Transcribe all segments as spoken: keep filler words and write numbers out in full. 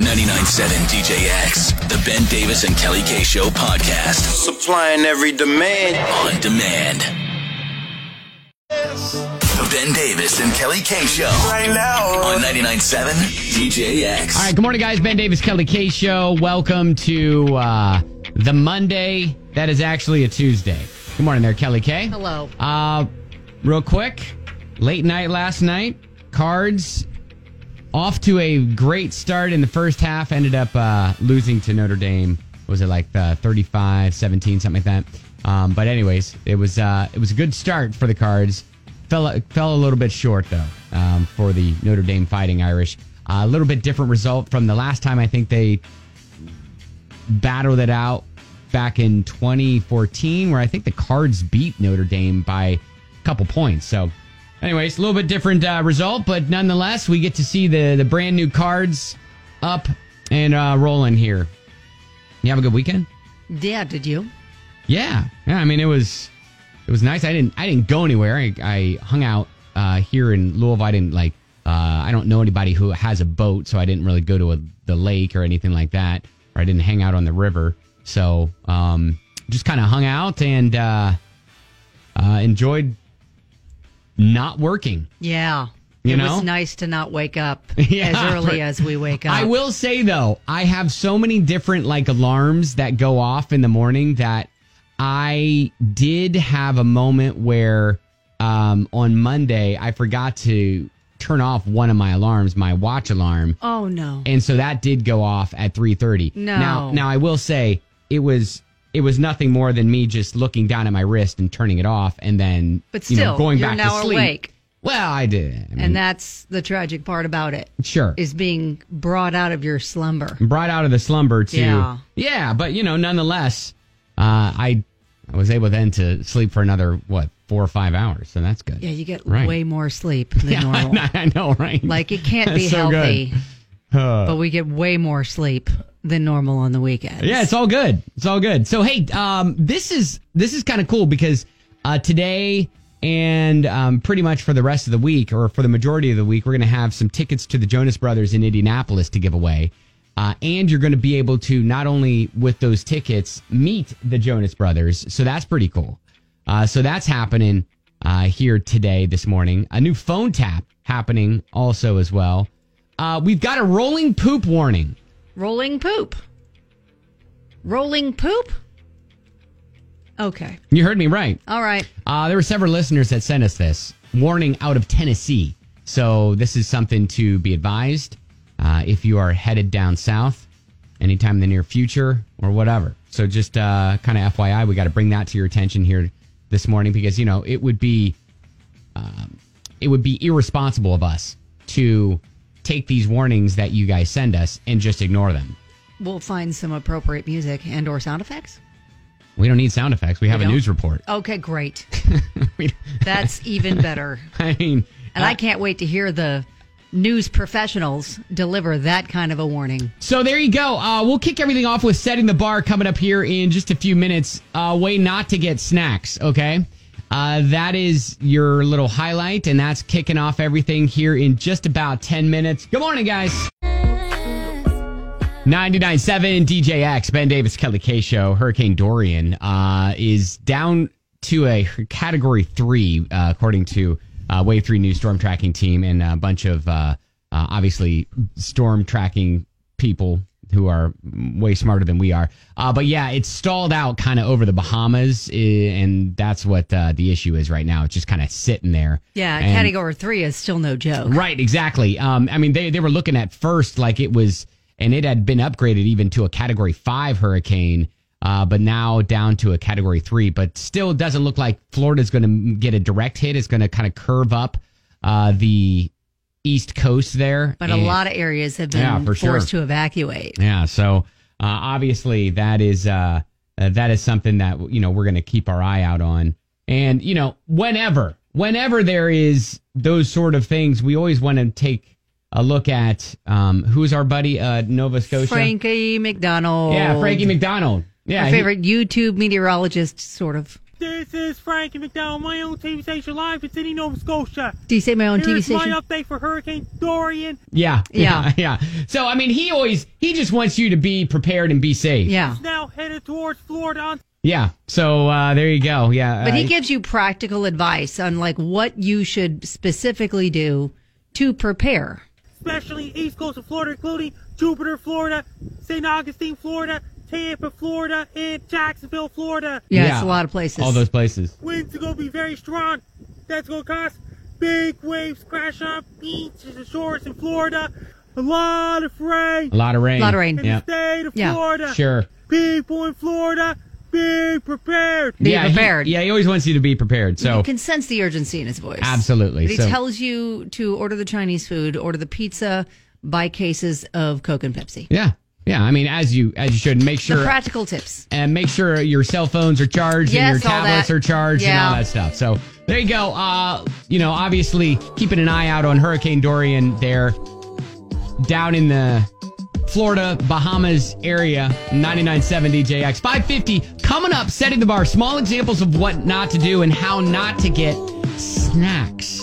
ninety-nine point seven D J X, the Ben Davis and Kelly K Show podcast. Supplying every demand. On demand. The Ben Davis and Kelly K Show. Right now. On ninety-nine point seven D J X. All right, good morning, guys. Ben Davis, Kelly K Show. Welcome to uh, the Monday that is actually a Tuesday. Good morning there, Kelly K. Hello. Uh, real quick, late night last night. Cards off to a great start in the first half. Ended up uh, losing to Notre Dame. Was it like uh, thirty-five seventeen, something like that? Um, but anyways, it was uh, it was a good start for the Cards. Fell fell a little bit short though um, for the Notre Dame Fighting Irish. Uh, a little bit different result from the last time. I think they battled it out back in twenty fourteen, where I think the Cards beat Notre Dame by a couple points. So, anyways, a little bit different uh, result, but nonetheless, we get to see the the brand new Cards up and uh, rolling here. You have a good weekend? Yeah, did you? Yeah, yeah. I mean, it was it was nice. I didn't I didn't go anywhere. I, I hung out uh, here in Louisville. I didn't like. Uh, I don't know anybody who has a boat, so I didn't really go to a, the lake or anything like that. Or I didn't hang out on the river. So um, just kind of hung out and uh, uh, enjoyed not working. Yeah. You it know? was nice to not wake up Yeah, as early for- as we wake up. I will say, though, I have so many different like alarms that go off in the morning that I did have a moment where um, on Monday I forgot to turn off one of my alarms, my watch alarm. Oh, no. And so that did go off at three thirty. No. Now, now I will say it was it was nothing more than me just looking down at my wrist and turning it off and then But you know, still, going you're back now to sleep. awake. Well, I did. I mean, And that's the tragic part about it, sure. is being brought out of your slumber. Brought out of the slumber to Yeah. yeah, but you know, nonetheless, uh, I I was able then to sleep for another what four or five hours, so that's good. Yeah, you get Right. way more sleep than Yeah, normal. I know, right? Like, it can't be That's so healthy, good. Uh, but we get way more sleep than normal on the weekends. yeah, it's all good. It's all good. So hey, um, this is this is kind of cool because uh, today and um, pretty much for the rest of the week, or for the majority of the week, we're going to have some tickets to the Jonas Brothers in Indianapolis to give away. Uh, and you're going to be able to not only with those tickets meet the Jonas Brothers, so that's pretty cool. Uh, so that's happening uh, here today, this morning. A new phone tap happening also as well. Uh, we've got a rolling poop warning. Rolling poop. Rolling poop? Okay. You heard me right. All right. Uh, there were several listeners that sent us this warning out of Tennessee. So this is something to be advised uh, if you are headed down south anytime in the near future or whatever. So just uh, kind of F Y I, we got to bring that to your attention here this morning because, you know, it would be um, it would be irresponsible of us to take these warnings that you guys send us and just ignore them. We'll find some appropriate music and or sound effects. We don't need sound effects. We have We a don't? news report. Okay, great. We- That's even better. I mean, And uh, I can't wait to hear the news professionals deliver that kind of a warning. So there you go. Uh, we'll kick everything off with setting the bar coming up here in just a few minutes. Uh, way not to get snacks, okay? Uh, that is your little highlight, and that's kicking off everything here in just about ten minutes. Good morning, guys. ninety-nine point seven D J X, Ben Davis, Kelly K Show. Hurricane Dorian uh, is down to a category three, uh, according to uh, Wave three News Storm Tracking Team and a bunch of, uh, uh, obviously, storm tracking people who are way smarter than we are. Uh, but yeah, it's stalled out kind of over the Bahamas, eh, and that's what uh, the issue is right now. It's just kind of sitting there. Yeah, And- category three is still no joke. Right, exactly. Um, I mean, they, they were looking at first like it was, and it had been upgraded even to a category five hurricane, uh, but now down to a category three. But still, it doesn't look like Florida's going to get a direct hit. It's going to kind of curve up uh, the East Coast there. But a And- lot of areas have been Yeah, for sure. forced to evacuate. Yeah, so uh, obviously that is uh, uh, that is something that you know we're going to keep our eye out on, and you know whenever whenever there is those sort of things, we always want to take a look at um, who's our buddy uh, Nova Scotia, Frankie McDonald. yeah, Frankie McDonald, yeah, My he- favorite YouTube meteorologist, sort of. This is Frankie McDowell, my own T V station live in Sydney, Nova Scotia. Do you say my own T V Here's station? my update for Hurricane Dorian. Yeah, Yeah. yeah, yeah. So I mean, he always he just wants you to be prepared and be safe. Yeah. It's now headed towards Florida. On- Yeah. So uh, there you go. Yeah. But he uh, gives you practical advice on like what you should specifically do to prepare. especially east coast of Florida, including Jupiter, Florida, Saint Augustine, Florida, Tampa, Florida, and Jacksonville, Florida. Yeah, Yeah. it's a lot of places. all those places. Winds are going to be very strong. That's going to cause big waves crash on beaches and shores in Florida. A lot of rain A lot of rain. A lot of rain. in Yeah. the state of Yeah. Florida. Sure. People in Florida, be prepared. Be yeah, he- prepared. yeah, he always wants you to be prepared. So You can sense the urgency in his voice. Absolutely. But he So- tells you to order the Chinese food, order the pizza, buy cases of Coke and Pepsi. yeah, yeah. I mean, as you as you should make The sure practical tips. and make sure your cell phones are charged Yes, and your all tablets that. are charged and Yeah. all that stuff. So there you go. Uh, you know, obviously keeping an eye out on Hurricane Dorian there down in the Florida, Bahamas area. ninety-nine point seven D J X. five fifty coming up, setting the bar. Small examples of what not to do and how not to get snacks.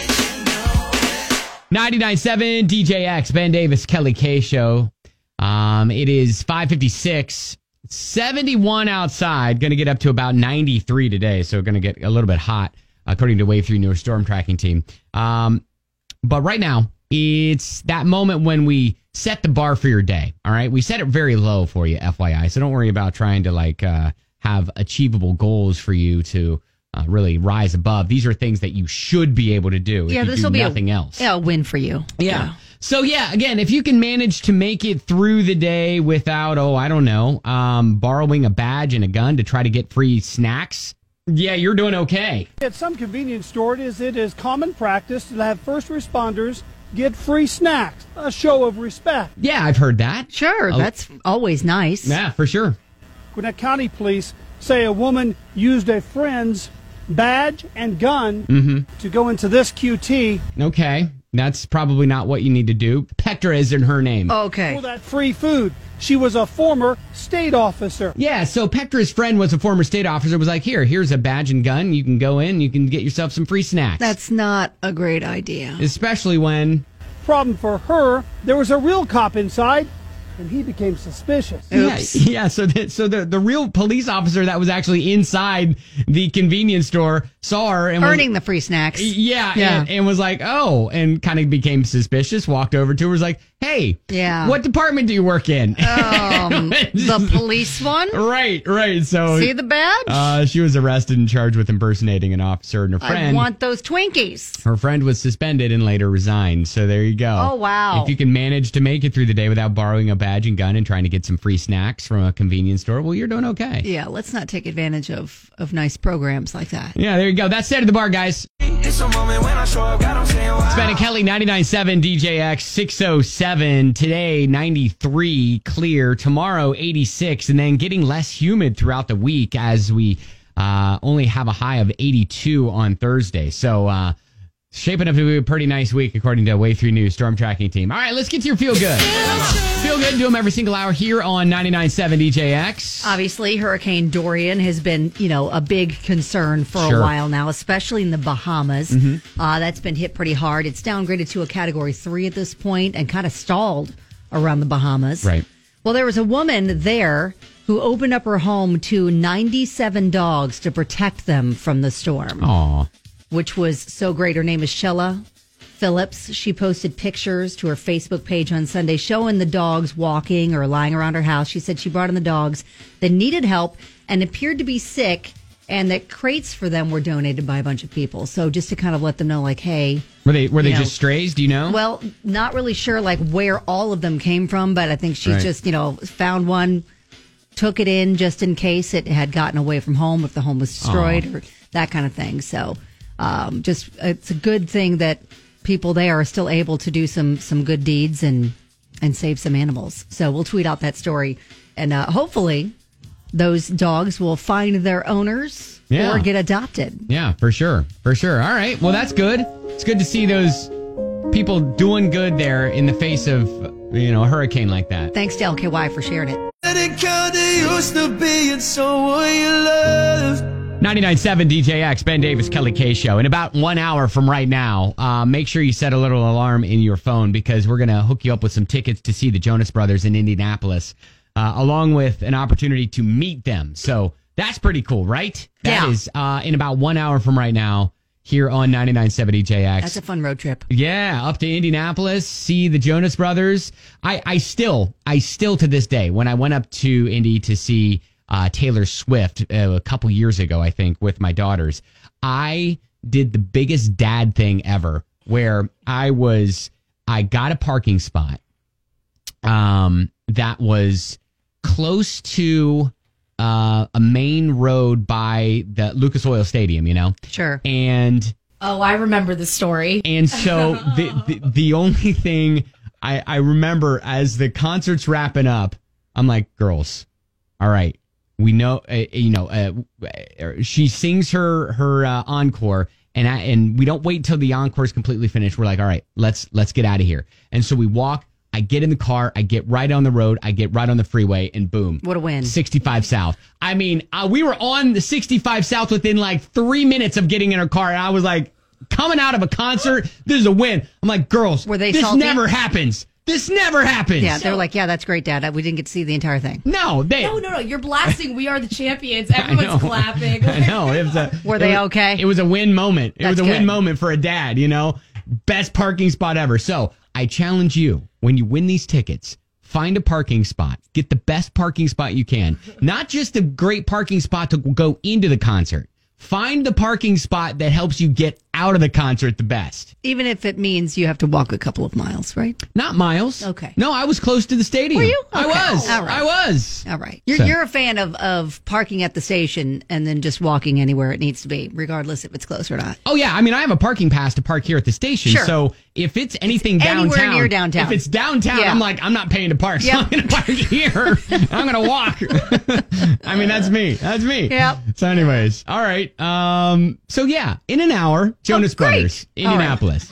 ninety-nine point seven D J X, Ben Davis, Kelly K Show. Um, it is five fifty-six, seventy-one outside, going to get up to about ninety-three today, so going to get a little bit hot, according to Wave three News Storm Tracking Team. Um, but right now, it's that moment when we set the bar for your day, all right? We set it very low for you, F Y I, so don't worry about trying to, like, uh, have achievable goals for you to uh, really rise above. These are things that you should be able to do if Yeah, you this do will be nothing a, else. Yeah, a win for you. Yeah. So, yeah, again, if you can manage to make it through the day without, oh, I don't know, um, borrowing a badge and a gun to try to get free snacks, yeah, you're doing okay. At some convenience stores, it is, it is common practice to have first responders get free snacks, a show of respect. Yeah, I've heard that. Sure, Oh. that's always nice. Yeah, for sure. Gwinnett County Police say a woman used a friend's badge and gun to go into this Q T Okay. That's probably not what you need to do. Petra isn't her name. Okay. for that free food. She was a former state officer. Yeah, so Petra's friend was a former state officer, was like, here, here's a badge and gun. You can go in, you can get yourself some free snacks. That's not a great idea. Especially when... Problem for her, there was a real cop inside, and he became suspicious. Oops. Yeah, yeah, so the, so the, the real police officer that was actually inside the convenience store saw her and Earning was, the free snacks. yeah, Yeah. And, and was like, oh, and kind of became suspicious, walked over to her, was like, hey, Yeah. what department do you work in? Um, the police one? right, right. So See the badge? uh, she was arrested and charged with impersonating an officer, and her I friend... want those Twinkies. Her friend was suspended and later resigned. So there you go. Oh, wow. If you can manage to make it through the day without borrowing a badge and gun and trying to get some free snacks from a convenience store, well, you're doing okay. Yeah, let's not take advantage of, of nice programs like that. Yeah, there you go. That's Set at the Bar, guys. It's a moment when I show up, God, I'm saying why. It's Ben and Kelly, ninety-nine point seven D J X, six oh seven. Today, ninety-three, clear. Tomorrow, eighty-six. And then getting less humid throughout the week as we uh, only have a high of eighty-two on Thursday. So, uh, shaping up to be a pretty nice week, according to Wave three News Storm Tracking Team. All right, let's get to your Feel Good. Feel Good, do them every single hour here on ninety-nine point seven D J X. Obviously, Hurricane Dorian has been, you know, a big concern for Sure. a while now, especially in the Bahamas. Mm-hmm. Uh, that's been hit pretty hard. It's downgraded to a Category three at this point and kind of stalled around the Bahamas. Right. Well, there was a woman there who opened up her home to ninety-seven dogs to protect them from the storm. Aw. Which was so great. Her name is Shella Phillips. She posted pictures to her Facebook page on Sunday showing the dogs walking or lying around her house. She said she brought in the dogs that needed help and appeared to be sick, and that crates for them were donated by a bunch of people. So just to kind of let them know, like, hey. Were they were they You know, just strays? Do you know? Well, not really sure, like, where all of them came from, but I think she Right. just, you know, found one, took it in just in case it had gotten away from home, if the home was destroyed, or that kind of thing. So um, just it's a good thing that people there are still able to do some some good deeds and and save some animals. So we'll tweet out that story, and uh, hopefully those dogs will find their owners Yeah. or get adopted. Yeah, for sure. For sure. All right. Well, that's good. It's good to see those people doing good there in the face of, you know, a hurricane like that. Thanks to L K Y for sharing it. Let it count, it used to be, and so what you love. ninety-nine point seven D J X, Ben Davis, Kelly K Show. In about one hour from right now, uh, make sure you set a little alarm in your phone because we're going to hook you up with some tickets to see the Jonas Brothers in Indianapolis, uh, along with an opportunity to meet them. So that's pretty cool, right? That Yeah. is uh, in about one hour from right now here on ninety-nine point seven D J X. That's a fun road trip. Yeah, up to Indianapolis, see the Jonas Brothers. I, I still, I still to this day, when I went up to Indy to see uh, Taylor Swift uh, a couple years ago, I think, with my daughters, I did the biggest dad thing ever, where I was, I got a parking spot um, that was close to uh, a main road by the Lucas Oil Stadium, you know? Sure. And Oh, I remember the story. and so the, the the only thing I, I remember as the concert's wrapping up, I'm like, girls, all right, we know, uh, you know, uh, she sings her her uh, encore, and I, and we don't wait until the encore is completely finished. We're like, all right, let's let's get out of here. And so we walk. I get in the car. I get right on the road. I get right on the freeway, and boom, What a win. sixty-five South. I mean, uh, we were on the sixty-five South within like three minutes of getting in our car, and I was like, coming out of a concert, this is a win. I'm like, girls, Were they this salty? never happens. This never happens. Yeah, they're like, yeah, that's great, Dad. We didn't get to see the entire thing. No, they. No, no, no. You're blasting We Are the Champions. Everyone's know. clapping. I know. It was a, Were it they was- okay? It was a win moment. It was That's a win good. moment for a dad, you know? Best parking spot ever. So I challenge you, when you win these tickets, find a parking spot. Get the best parking spot you can. Not just a great parking spot to go into the concert. Find the parking spot that helps you get out of the concert the best. Even if it means you have to walk a couple of miles, right? Not miles. Okay. No, I was close to the stadium. Were you? I Okay. was. All right. I was. All right. You're, So- you're a fan of, of parking at the station and then just walking anywhere it needs to be, regardless if it's close or not. Oh, yeah. I mean, I have a parking pass to park here at the station. Sure. So if it's anything It's anywhere downtown, near downtown. if it's downtown, Yeah. I'm like, I'm not paying to park. So Yep. I'm going to park here. I'm going to walk. I mean, that's me. That's me. Yep. So anyways, all right. Um. So yeah, in an hour, Jonas Oh, great. Brothers, All right. Indianapolis.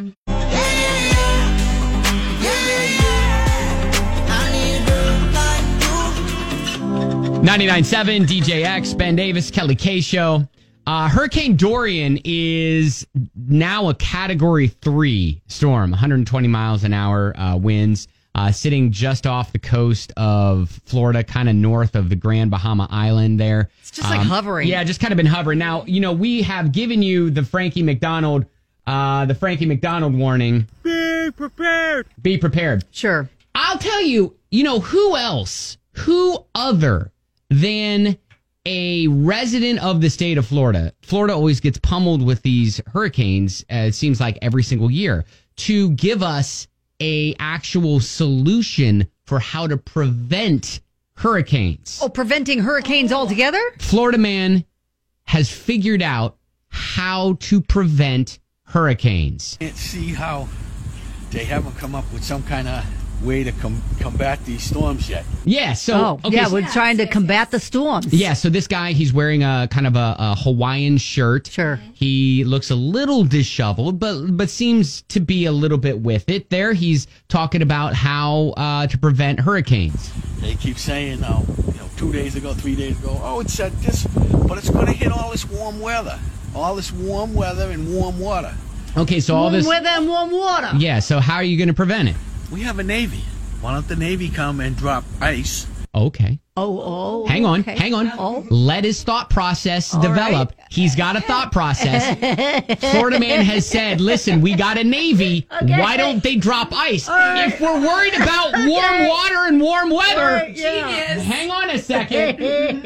ninety-nine point seven D J X, Ben Davis, Kelly K Show. Uh, Hurricane Dorian is now a Category three storm, one hundred twenty miles an hour uh, winds, uh, sitting just off the coast of Florida, kind of north of the Grand Bahama Island there. It's just like hovering. Yeah, just kind of been hovering. Now, you know, we have given you the Frankie McDonald, uh, the Frankie McDonald warning. Be prepared. Be prepared. Sure. I'll tell you, you know, who else, who other than a resident of the state of Florida? Florida always gets pummeled with these hurricanes, uh, it seems like every single year, to give us a actual solution for how to prevent hurricanes. Oh, preventing hurricanes altogether? Florida man has figured out how to prevent hurricanes. Can't see how they haven't come up with some kind of way to com- combat these storms yet. Yeah, so Oh, okay, yeah, so- we're trying to combat the storms. Yeah, so this guy, he's wearing a kind of a, a Hawaiian shirt. Sure. He looks a little disheveled, but but seems to be a little bit with it. There, he's talking about how uh, to prevent hurricanes. They keep saying, oh, you know, two days ago, three days ago, oh, it's at this, but it's going to hit all this warm weather, all this warm weather and warm water. Okay, so all Warm this. weather and warm water. Yeah, so how are you going to prevent it? We have a Navy. Why don't the Navy come and drop ice? Okay. Oh, oh. Hang on, okay. hang on. Oh. Let his thought process develop. right. He's got a thought process. Florida man has said, listen, we got a Navy. Why don't they drop ice? If we're worried about warm water and warm weather, Genius. hang on a second.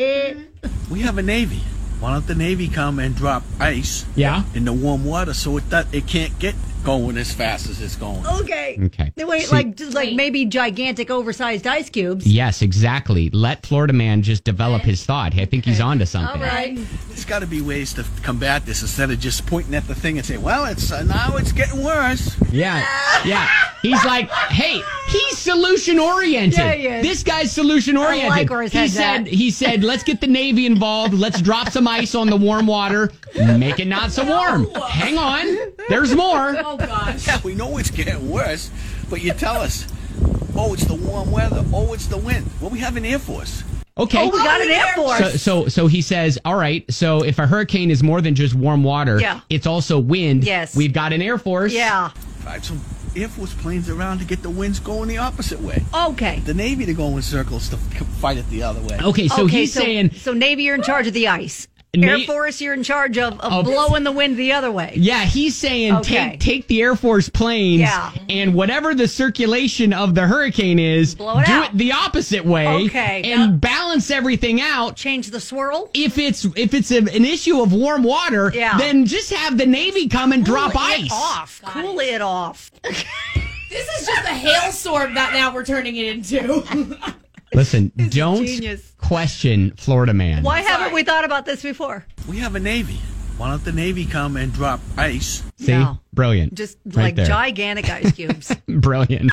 We have a Navy. Why don't the Navy come and drop ice Yeah? in the warm water so it does, it can't get going as fast as it's going? Okay. Okay. Wait, See- like, just like maybe gigantic, oversized ice cubes. Yes, exactly. Let Florida man just develop his thought. I think he's onto something. All right. There's got to be ways to combat this instead of just pointing at the thing and saying, well, it's uh, now it's getting worse. Yeah, yeah. He's like, hey, he's solution oriented. Yeah, he is. This guy's solution oriented. like where his he head's said, at. he said, let's get the Navy involved. Let's drop some ice on the warm water. Make it not so warm. Hang on, there's more. Oh, gosh. Yeah, we know it's getting worse, but you tell us, oh, it's the warm weather. Oh, it's the wind. Well, we have an Air Force. Okay. Oh, we got an Air Force. So, so, so he says, all right, so if a hurricane is more than just warm water, Yeah. it's also wind. Yes. We've got an Air Force. Yeah. Ride some Air Force planes around to get the winds going the opposite way. Okay. The Navy to go in circles to f- fight it the other way. Okay, so okay, he's so, saying, So Navy, you're in charge of the ice. Na- Air Force, you're in charge of, of Of- blowing the wind the other way. yeah, he's saying Okay. take take the Air Force planes Yeah. and whatever the circulation of the hurricane is, Blow it do out. it the opposite way Okay. and Yep. balance everything out. Change the swirl. If it's if it's a, an issue of warm water, Yeah. then just have the Navy come and drop Cool ice. it off. Got cool it, off. This is just a hailstorm that now we're turning it into. Listen, don't genius. question Florida man. Why Sorry. haven't we thought about this before? We have a Navy. Why don't the Navy come and drop ice? See? No. Brilliant. Just Right like there. gigantic ice cubes. Brilliant.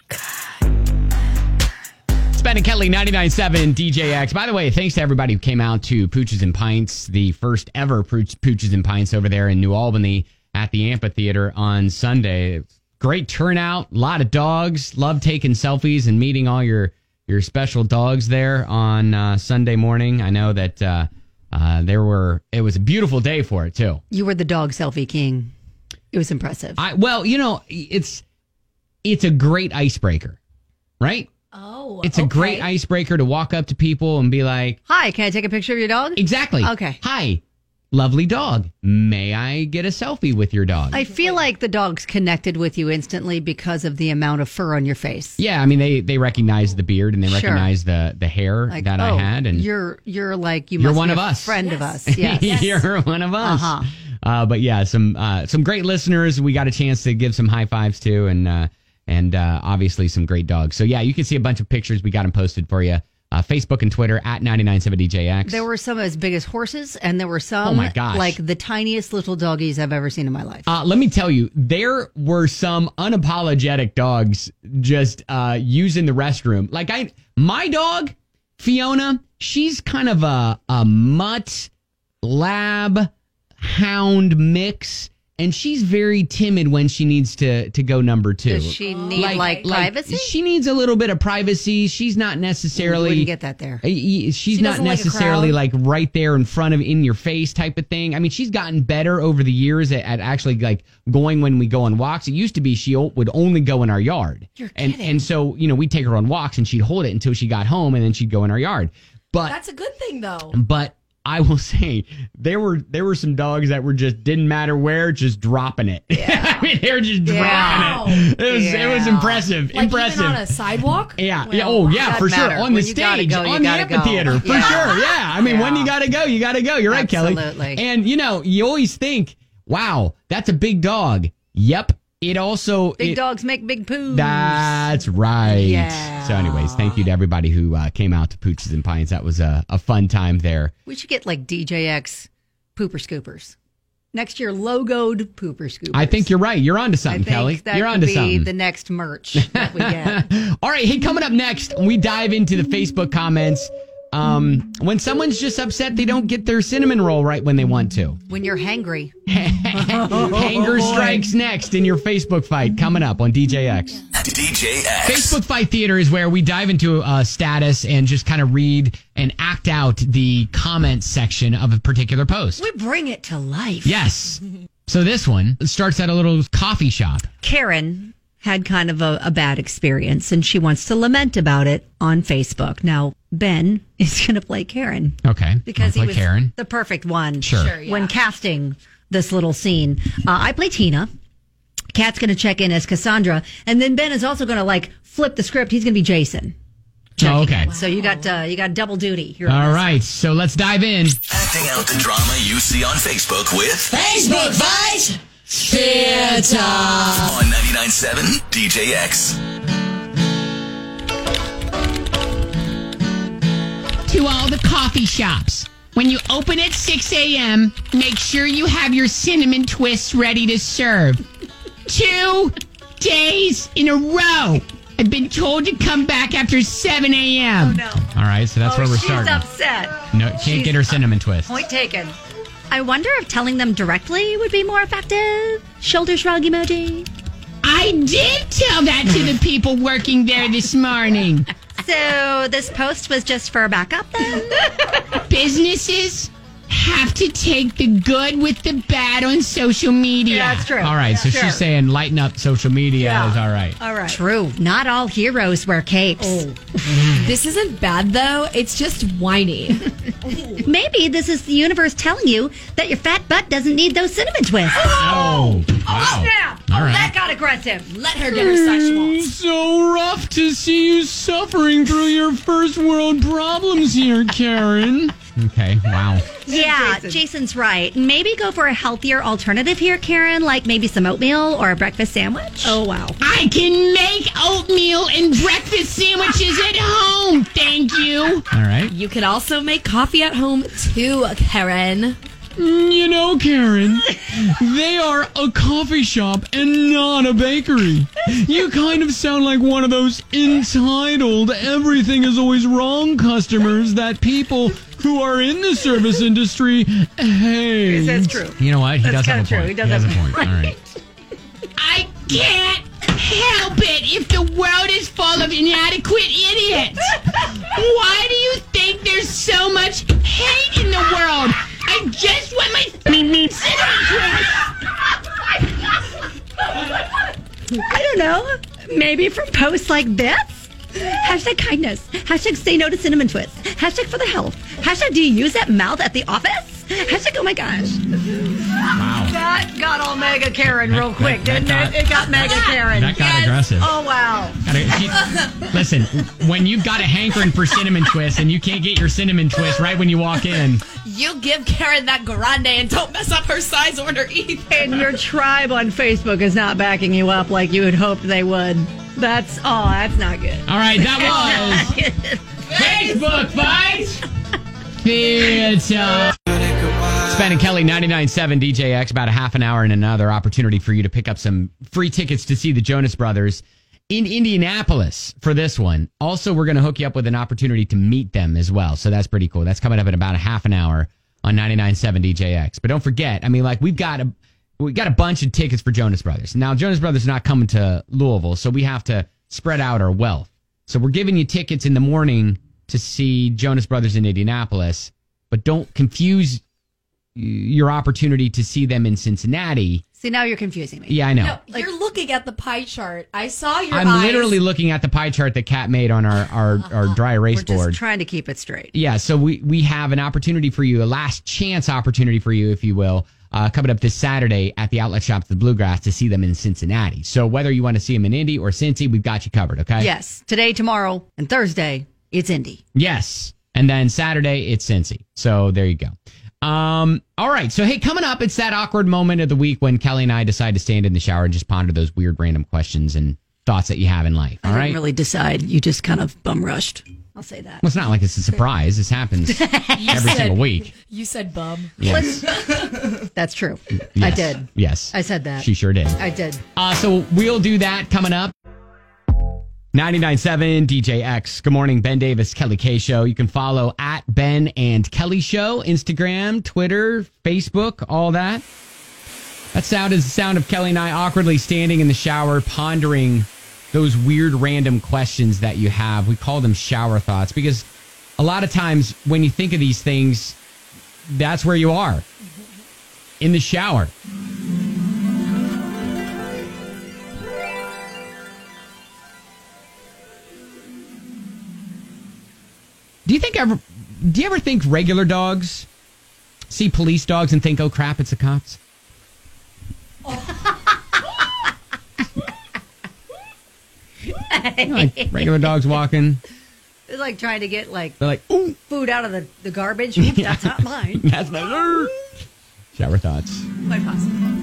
It's Ben and Kelly, ninety-nine point seven D J X. By the way, thanks to everybody who came out to Pooches and Pints, the first ever Pooch- Pooches and Pints over there in New Albany at the amphitheater on Sunday. Great turnout, a lot of dogs. Love taking selfies and meeting all your, your special dogs there on uh, Sunday morning. I know that uh, uh, there were, it was a beautiful day for it too. You were the dog selfie king. It was impressive. I well, you know, it's it's a great icebreaker, right? Oh, It's a okay. great icebreaker to walk up to people and be like, Hi, can I take a picture of your dog? exactly. Okay. Hi, lovely dog. May I get a selfie with your dog? I feel like the dogs connected with you instantly because of the amount of fur on your face. yeah, I mean they they recognize the beard and they Sure. recognize the the hair Like, that oh, I had, and you're you're like you You're must one be of a us. friend of Yes. us. Yes. you're one of us. Uh-huh. Uh, but yeah, some uh, some great listeners. We got a chance to give some high fives to, and uh, and uh, obviously some great dogs. So yeah, you can see a bunch of pictures. We got them posted for you. Uh, Facebook and Twitter at ninety-nine point seven D J X. There were some as big as horses, and there were some Oh, my gosh. like the tiniest little doggies I've ever seen in my life. Uh, let me tell you, there were some unapologetic dogs just uh, using the restroom. Like I, my dog, Fiona, she's kind of a, a mutt lab hound mix, and she's very timid when she needs to to go number two. Does she need like, privacy? She needs a little bit of privacy. She's not You necessarily. wouldn't get that there. Uh, y- She's She not doesn't like a necessarily crowd. like right there in front of in your face type of thing. I mean, she's gotten better over the years at, at actually like going when we go on walks. It used to be she o- would only go in our yard. You're and kidding. and so, you know, we'd take her on walks and she'd hold it until she got home and then she'd go in our yard. But That's a good thing, though. but I will say there were there were some dogs that were just didn't matter where, just dropping it. I mean, they were just Yeah. dropping it. It was it was Yeah. impressive. Like impressive. even on a sidewalk? Yeah, Well, yeah, oh yeah, doesn't for sure. matter. On the When you gotta stage, go, you on the gotta go. amphitheater, for Yeah. sure. Yeah, I mean, when Yeah. you gotta go, you gotta go. You're right, Kelly. Absolutely. And you know, you always think, wow, that's a big dog. Yep. It also Big it- dogs make big poos. That's right. Yeah. So, anyways, thank you to everybody who uh, came out to Pooches and Pines. That was a, a fun time there. We should get like D J X pooper scoopers. Next year, logoed pooper scoopers. I think you're right. You're onto I something, think Kelly. that You're could onto be something. the next merch that we get. All right. Hey, coming up next, we dive into the Facebook comments. Um, when someone's just upset they don't get their cinnamon roll right when they want to. When you're hangry. Anger strikes next in your Facebook fight. Coming up on D J X. D J X. Facebook Fight Theater is where we dive into a status and just kind of read and act out the comments section of a particular post. We bring it to life. Yes. So this one starts at a little coffee shop. Karen had kind of a, a bad experience and she wants to lament about it on Facebook. Now, Ben is going to play Karen Okay. because he Like was Karen. the perfect one Sure. Sure, yeah. when casting this little scene. Uh, I play Tina. Kat's going to check in as Cassandra. And then Ben is also going to like flip the script. He's going to be Jason. Oh, okay. So you got uh, you got double duty here. on All this. right. So let's dive in. Acting out the drama you see on Facebook with Facebook Fight Theater. on ninety-nine point seven D J X. To all the coffee shops. When you open at six a.m., make sure you have your cinnamon twists ready to serve. Two days in a row, I've been told to come back after seven a.m. Oh, no. All right. So that's Oh, where we're she's starting. upset. No, can't She's- get her cinnamon twist. Point taken. I wonder if telling them directly would be more effective. Shoulder shrug emoji. I did tell that to the people working there this morning. So this post was just for backup then? Businesses have to take the good with the bad on social media. Yeah, that's true. All right, so Sure. she's saying lighten up social media Yeah. is all right. All right. True. Not all heroes wear capes. This isn't bad, though. It's just whiny. Maybe this is the universe telling you that your fat butt doesn't need those cinnamon twists. Oh, wow. Snap. All Oh, right. that got aggressive. Let her get her size she wants. So rough to see you suffering through your first world problems here, Karen. Okay, wow. Yeah, Jason. Jason's right. Maybe go for a healthier alternative here, Karen, like maybe some oatmeal or a breakfast sandwich. Oh, wow. I can make oatmeal and breakfast sandwiches at home. Thank you. All right. You can also make coffee at home, too, Karen. You know, Karen, they are a coffee shop and not a bakery. You kind of sound like one of those entitled, everything is always wrong customers that people who are in the service industry hate. That's true. You know what? He That's does have a kinda true. point. He does has have a a point. All right. I can't help it if the world is full of inadequate idiots. Why do you think there's so much hate in the world? I just want my cinnamon twist. I don't know. Maybe from posts like this? Hashtag kindness. Hashtag say no to cinnamon twists. Hashtag for the health. Hashtag do you use that mouth at the office? Hashtag oh my gosh. Wow. That got all mega Karen real That- quick, that- didn't that it? It got mega Karen. That got aggressive. Oh, wow. Gotta- she- listen, when you've got a hankering for cinnamon twists and you can't get your cinnamon twist right when you walk in, You give Karen that grande and don't mess up her size order either. And your tribe on Facebook is not backing you up like you had hoped they would. That's, oh, that's not good. all right, that was Facebook Fight. It's uh, Ben and Kelly, ninety-nine point seven D J X, about a half an hour and another opportunity for you to pick up some free tickets to see the Jonas Brothers in Indianapolis for this one. Also, we're going to hook you up with an opportunity to meet them as well. So that's pretty cool. That's coming up in about a half an hour on ninety-nine point seven D J X. But don't forget, I mean, like, we've got a we got a bunch of tickets for Jonas Brothers. Now, Jonas Brothers are not coming to Louisville, so we have to spread out our wealth. So we're giving you tickets in the morning to see Jonas Brothers in Indianapolis, but don't confuse your opportunity to see them in Cincinnati. See, now you're confusing me. Yeah, I know. No, you're looking at the pie chart. I saw your I'm eyes. literally looking at the pie chart that Kat made on our, our, our dry erase We're just board. trying to keep it straight. Yeah, so we, we have an opportunity for you, a last chance opportunity for you, if you will, uh, coming up this Saturday at the Outlet Shop at the Bluegrass to see them in Cincinnati. So whether you want to see them in Indy or Cincy, we've got you covered, okay? Yes. Today, tomorrow, and Thursday, it's Indy. Yes. And then Saturday, it's Cincy. So there you go. Um, all right. So, hey, coming up, it's that awkward moment of the week when Kelly and I decide to stand in the shower and just ponder those weird random questions and thoughts that you have in life. All I right. didn't really decide. You just kind of bum rushed. I'll say that. Well, it's not like it's a surprise. This happens every said- single week. You said bum. Yes. That's true. I Yes. did. Yes. I said that. She sure did. I did. Uh, so we'll do that coming up. ninety-nine point seven D J X. Good morning, Ben Davis, Kelly K Show. You can follow at Ben and Kelly Show, Instagram, Twitter, Facebook, all that. That sound is the sound of Kelly and I awkwardly standing in the shower, pondering those weird random questions that you have. We call them shower thoughts because a lot of times when you think of these things, that's where you are, in the shower. Do you think ever? Do you ever think regular dogs see police dogs and think, "Oh crap, it's the cops"? You know, like regular dogs walking, It's like trying to get like they're like, "Ooh, food out of the, the garbage. Oops, that's not mine. that's my shower thoughts." Quite possible.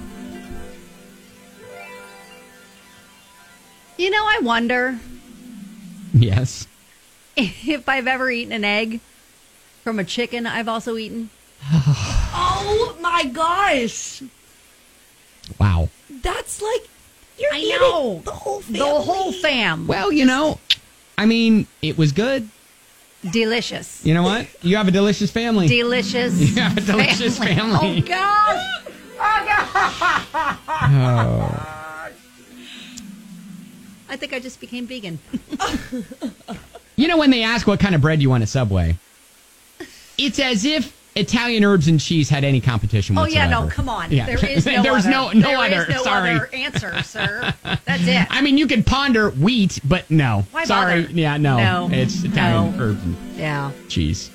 You know, I wonder Yes. if I've ever eaten an egg from a chicken I've also eaten. Oh my gosh. Wow. That's like you're I eating know. the whole family. The whole fam. Well, you know, I mean, it was good. Delicious. You know what? You have a delicious family. Delicious. You have a delicious family. Oh, gosh. Oh, gosh. Oh. I think I just became vegan. You know when they ask what kind of bread you want at Subway, it's as if Italian herbs and cheese had any competition Oh, whatsoever. yeah, no, come on. Yeah. There is no There's other. no, no there other. Is no Sorry. other answer, sir. That's it. I mean, you could ponder wheat, but no. Why Sorry. bother? Yeah, no. No. It's Italian No. herbs and Yeah. cheese.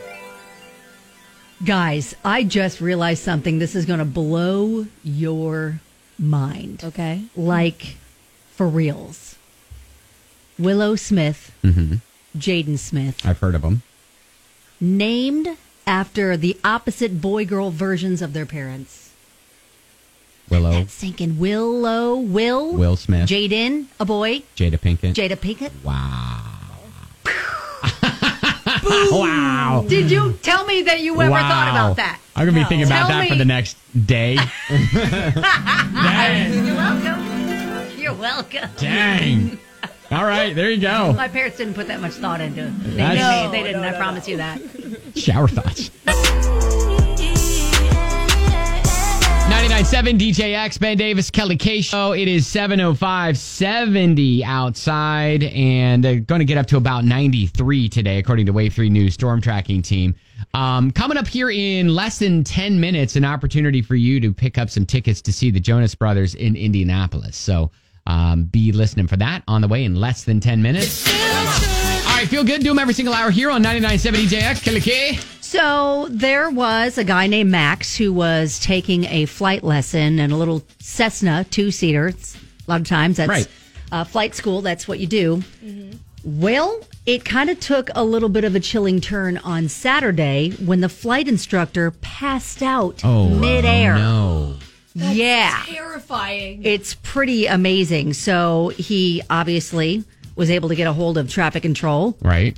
Guys, I just realized something. This is going to blow your mind. Okay. Like, for reals. Willow Smith, Mm-hmm. Jaden Smith, I've heard of them. named after the opposite boy-girl versions of their parents. Willow, That's sinking. Willow, Will, Will Smith, Jaden, a boy, Jada Pinkett. Jada Pinkett. Wow. Wow. Did you tell me that you ever Wow. thought about that? I'm going to be No. thinking about Tell that me. for the next day. Dang. You're welcome. You're welcome. Dang. All right, there you go. My parents didn't put that much thought into it. They, That's- they, they didn't, I promise you that. Shower thoughts. ninety-nine point seven D J X, Ben Davis, Kelly K Show. It is seven oh five, seventy outside, and uh, going to get up to about ninety-three today, according to Wave three News Storm Tracking Team. Um, coming up here in less than ten minutes, an opportunity for you to pick up some tickets to see the Jonas Brothers in Indianapolis. So um, be listening for that on the way in less than ten minutes. All right, feel good. Do them every single hour here on ninety-nine point seven D J X, Kelly K. So there was a guy named Max who was taking a flight lesson in a little Cessna two-seater. It's, a lot of times that's Right. uh, flight school. That's what you do. Well, it kind of took a little bit of a chilling turn on Saturday when the flight instructor passed out Oh, midair. no. Yeah. Terrifying. It's pretty amazing. So he obviously was able to get a hold of traffic control, Right.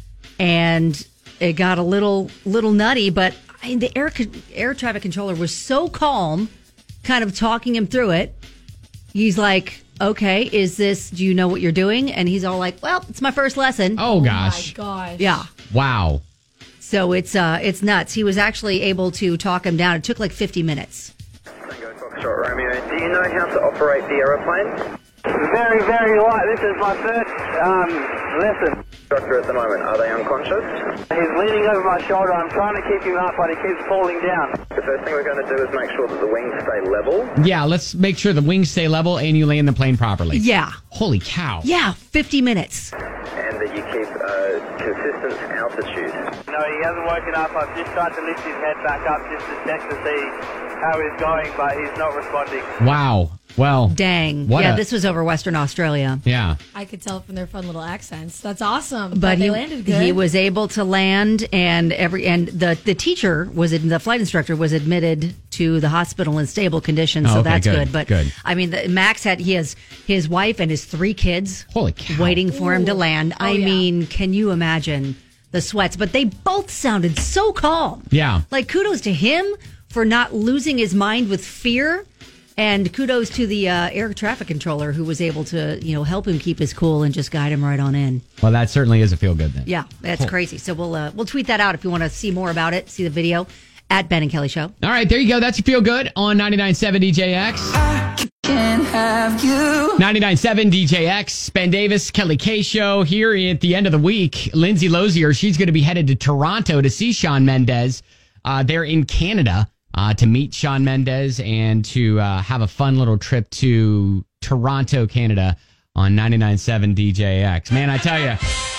and it got a little little nutty. But I mean, the air co- air traffic controller was so calm, kind of talking him through it. He's like, "Okay, is this? Do you know what you're doing?" And he's all like, "Well, it's my first lesson." Oh, gosh. My gosh. Yeah. Wow. So it's uh it's nuts. He was actually able to talk him down. It took like fifty minutes. Tango Foxtrot Romeo, do you know how to operate the aeroplane? Very, very light. This is my first um, lesson. Doctor at the moment, are they unconscious? He's leaning over my shoulder. I'm trying to keep him up, but he keeps falling down. The first thing we're going to do is make sure that the wings stay level. Yeah, let's make sure the wings stay level and you land the plane properly. Yeah. Holy cow. Yeah, fifty minutes. And that you keep uh, consistent altitude. No, he hasn't woken up. I've just tried to lift his head back up just to check to see how he's going, but he's not responding. Wow. Well. Dang. What yeah, a- this was over Western Australia. Yeah. I could tell from their fun little accents. That's awesome. But But they he, landed good. he was able to land, and every and the, the teacher was the flight instructor was admitted to the hospital in stable condition, so Oh, okay, that's good, good. But good. I mean, the, Max had he has his wife and his three kids Holy cow. waiting for him to Ooh. land. Oh, I yeah. mean, can you imagine the sweats? But they both sounded so calm. Yeah. Like, kudos to him for not losing his mind with fear. And kudos to the uh, air traffic controller who was able to, you know, help him keep his cool and just guide him right on in. Well, that certainly is a feel good then. Yeah, that's Cool. crazy. So we'll uh, we'll tweet that out if you want to see more about it. See the video at Ben and Kelly Show. All right, there you go. That's your feel good on ninety-nine point seven D J X. Can have you. ninety-nine point seven D J X, Ben Davis, Kelly K Show. Here at the end of the week, Lindsay Lozier, she's going to be headed to Toronto to see Shawn Mendes. Uh, they're in Canada uh, to meet Shawn Mendes and to uh, have a fun little trip to Toronto, Canada on ninety-nine point seven D J X. Man, I tell you,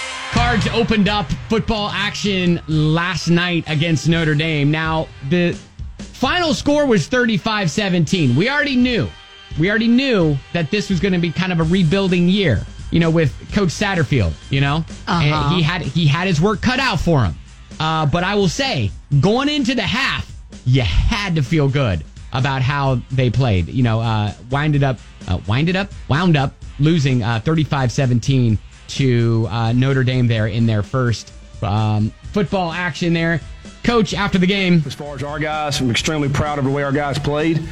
Cards opened up football action last night against Notre Dame. Now, the final score was thirty-five seventeen. We already knew. We already knew that this was going to be kind of a rebuilding year, you know, with Coach Satterfield, you know? Uh-huh. And he had he had his work cut out for him. Uh, but I will say, going into the half, you had to feel good about how they played. You know, uh, winded up, uh, winded up, wound up losing uh, thirty-five seventeen to uh, Notre Dame there in their first um, football action there. Coach, after the game. As far as our guys, I'm extremely proud of the way our guys played.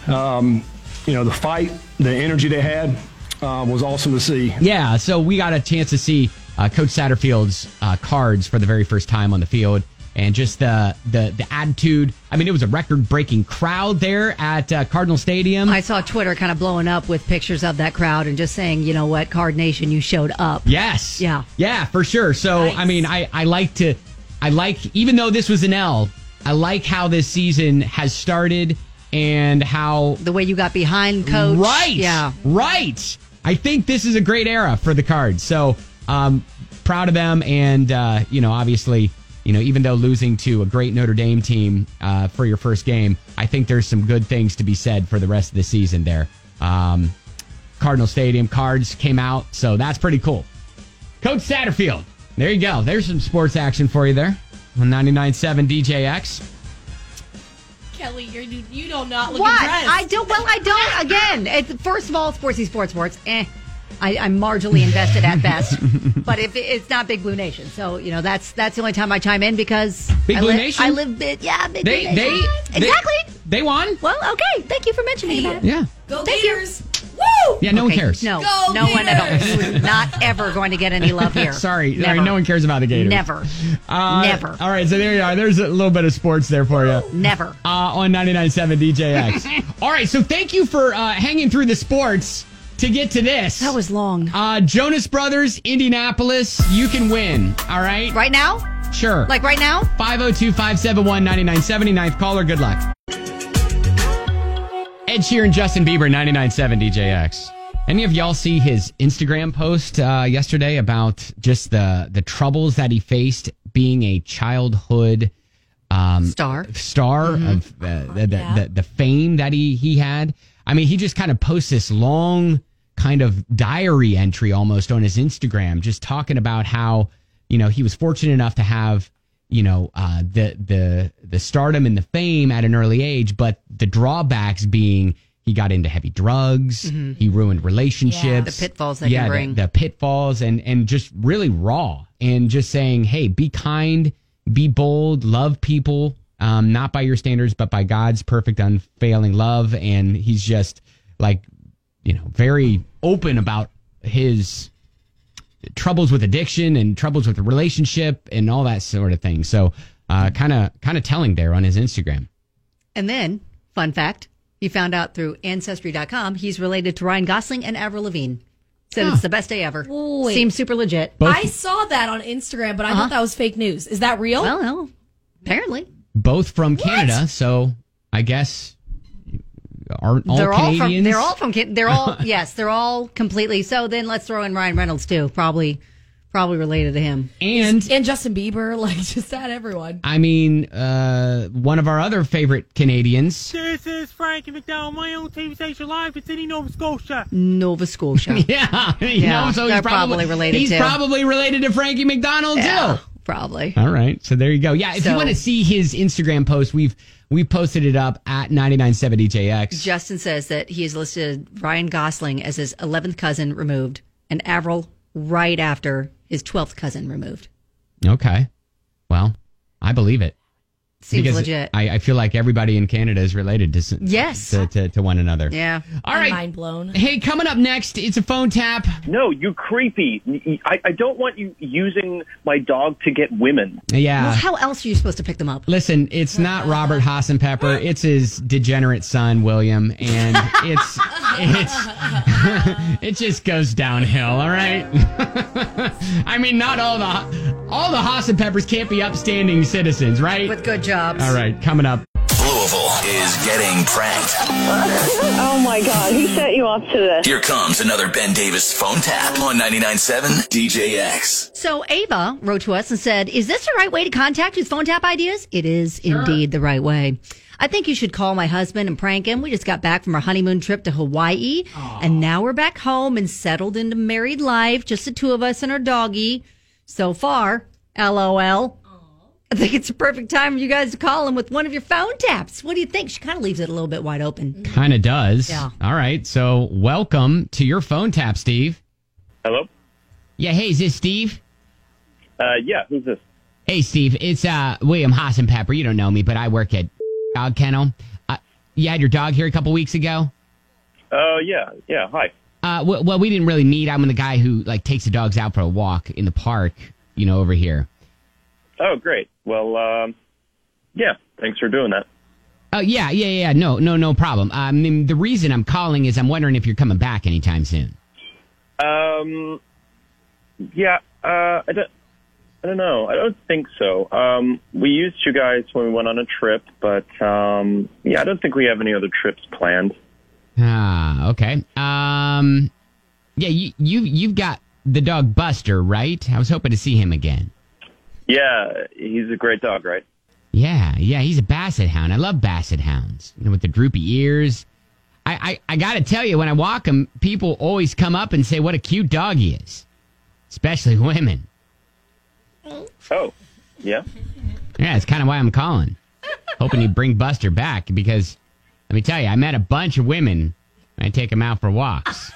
Um, you know, the fight, the energy they had uh, was awesome to see. Yeah, so we got a chance to see uh, Coach Satterfield's uh, Cards for the very first time on the field. and just the the the attitude. I mean, it was a record-breaking crowd there at uh, Cardinal Stadium. I saw Twitter kind of blowing up with pictures of that crowd and just saying, you know what, Card Nation, you showed up. Yes. Yeah. Yeah, for sure. So, nice. I mean, I, I like to, I like, even though this was an L, I like how this season has started and how. The way you got behind Coach. Right. Yeah. Right. I think this is a great era for the Cards. So, um, proud of them. And, uh, you know, obviously, you know, even though losing to a great Notre Dame team uh, for your first game, I think there's some good things to be said for the rest of the season there. Um, Cardinal Stadium, Cards came out, so that's pretty cool. Coach Satterfield, there you go. There's some sports action for you there on ninety-nine point seven D J X. Kelly, you're, you do not look what? impressed. I don't. Well, I don't. Again, it's, first of all, sportsy sports sports. Eh. I, I'm marginally invested at best, but if it, it's not Big Blue Nation, so you know that's that's the only time I chime in because Big I Blue li- Nation. I live big, yeah, Big They Blue Nation. they exactly. They, they won. Well, okay. Thank you for mentioning Hey, that. Yeah. Go Thank Gators. Woo! Yeah. No okay. one cares. No, Go no one at all. Gators! You're not ever going to get any love here. Sorry, Never. sorry, no one cares about the Gators. Never. Uh, Never. All right, so there you are. There's a little bit of sports there for you. Never. Uh, on ninety-nine point seven D J X. All right, so thank you for uh, hanging through the sports to get to this. That was long. Uh, Jonas Brothers, Indianapolis, you can win. All right? Right now? Sure. Like right now? five oh two, five seven one, nine nine seven zero. Ninth caller, good luck. Ed Sheeran, Justin Bieber, ninety-nine point seven D J X. Any of y'all see his Instagram post uh, yesterday about just the the troubles that he faced being a childhood um, star star mm-hmm. of uh, the, the, yeah. the the fame that he he had? I mean, he just kind of posts this long kind of diary entry almost on his Instagram, just talking about how, you know, he was fortunate enough to have, you know, uh, the the the stardom and the fame at an early age, but the drawbacks being he got into heavy drugs, mm-hmm. he ruined relationships, yeah, the pitfalls that yeah, you bring, the, the pitfalls, and and just really raw, and just saying, hey, be kind, be bold, love people, um, not by your standards, but by God's perfect, unfailing love, and he's just like, you know, very open about his troubles with addiction and troubles with the relationship and all that sort of thing. So uh, kind of kind of telling there on his Instagram. And then, fun fact, he found out through Ancestry dot com he's related to Ryan Gosling and Avril Lavigne. Said huh. it's the best day ever. Wait. Seems super legit. Both, I saw that on Instagram, but I uh-huh. thought that was fake news. Is that real? Well, no. Apparently. Both from what? Canada, so I guess... Aren't all they're Canadians? all from. They're all from. They're all yes. They're all completely. So then let's throw in Ryan Reynolds too. Probably, probably related to him. And and Justin Bieber, like just that everyone. I mean, uh, one of our other favorite Canadians. This is Frankie McDowell, my own T V station live in Sydney, Nova Scotia. Nova Scotia. yeah, yeah. Know, so they're he's probably, probably related. He's too. probably related to Frankie McDonald yeah, too. Probably. All right, so there you go. Yeah, if so, you want to see his Instagram post, we've we posted it up at ninety-nine point seven D J X. Justin says that he has listed Ryan Gosling as his eleventh cousin removed and Avril right after his twelfth cousin removed. Okay. Well, I believe it. Seems because legit. I, I feel like everybody in Canada is related to yes to, to, to one another. Yeah. All right. I'm mind blown. Hey, coming up next, it's a phone tap. No, you creepy. I, I don't want you using my dog to get women. Yeah. Well, how else are you supposed to pick them up? Listen, it's not Robert Hassenpepper. It's his degenerate son, William, and it's it's it just goes downhill. All right. I mean, not all the all the Hassenpeppers can't be upstanding citizens, right? With good jobs. All right, coming up. Louisville is getting pranked. Oh my God, who set you up to this? Here comes another Ben Davis phone tap on ninety-nine point seven D J X. So Ava wrote to us and said, is this the right way to contact with phone tap ideas? It is sure. Indeed the right way. I think you should call my husband and prank him. We just got back from our honeymoon trip to Hawaii, Aww. And now we're back home and settled into married life, just the two of us and our doggy. So far, LOL. I think it's a perfect time for you guys to call him with one of your phone taps. What do you think? She kind of leaves it a little bit wide open. Kind of does. Yeah. All right. So welcome to your phone tap, Steve. Hello? Yeah. Hey, is this Steve? Uh, yeah. Who's this? Hey, Steve. It's uh, William Hassenpepper. You don't know me, but I work at Dog Kennel. Uh, you had your dog here a couple weeks ago? Oh, uh, yeah. Yeah. Hi. Uh, well, well, we didn't really meet. I'm the guy who like takes the dogs out for a walk in the park, you know, over here. Oh, great. Well, um, yeah, thanks for doing that. Oh, yeah, yeah, yeah. No, no, no problem. I mean, the reason I'm calling is I'm wondering if you're coming back anytime soon. Um, yeah, uh, I don't, I don't know. I don't think so. Um, we used you guys when we went on a trip, but, um, yeah, I don't think we have any other trips planned. Ah, okay. Um, yeah, you, you, you've got the dog Buster, right? I was hoping to see him again. Yeah, he's a great dog, right? Yeah, yeah, he's a basset hound. I love basset hounds, you know, with the droopy ears. I, I, I got to tell you, when I walk him, people always come up and say what a cute dog he is, especially women. Oh, yeah? Yeah, that's kind of why I'm calling, hoping you bring Buster back, because let me tell you, I met a bunch of women when I take them out for walks.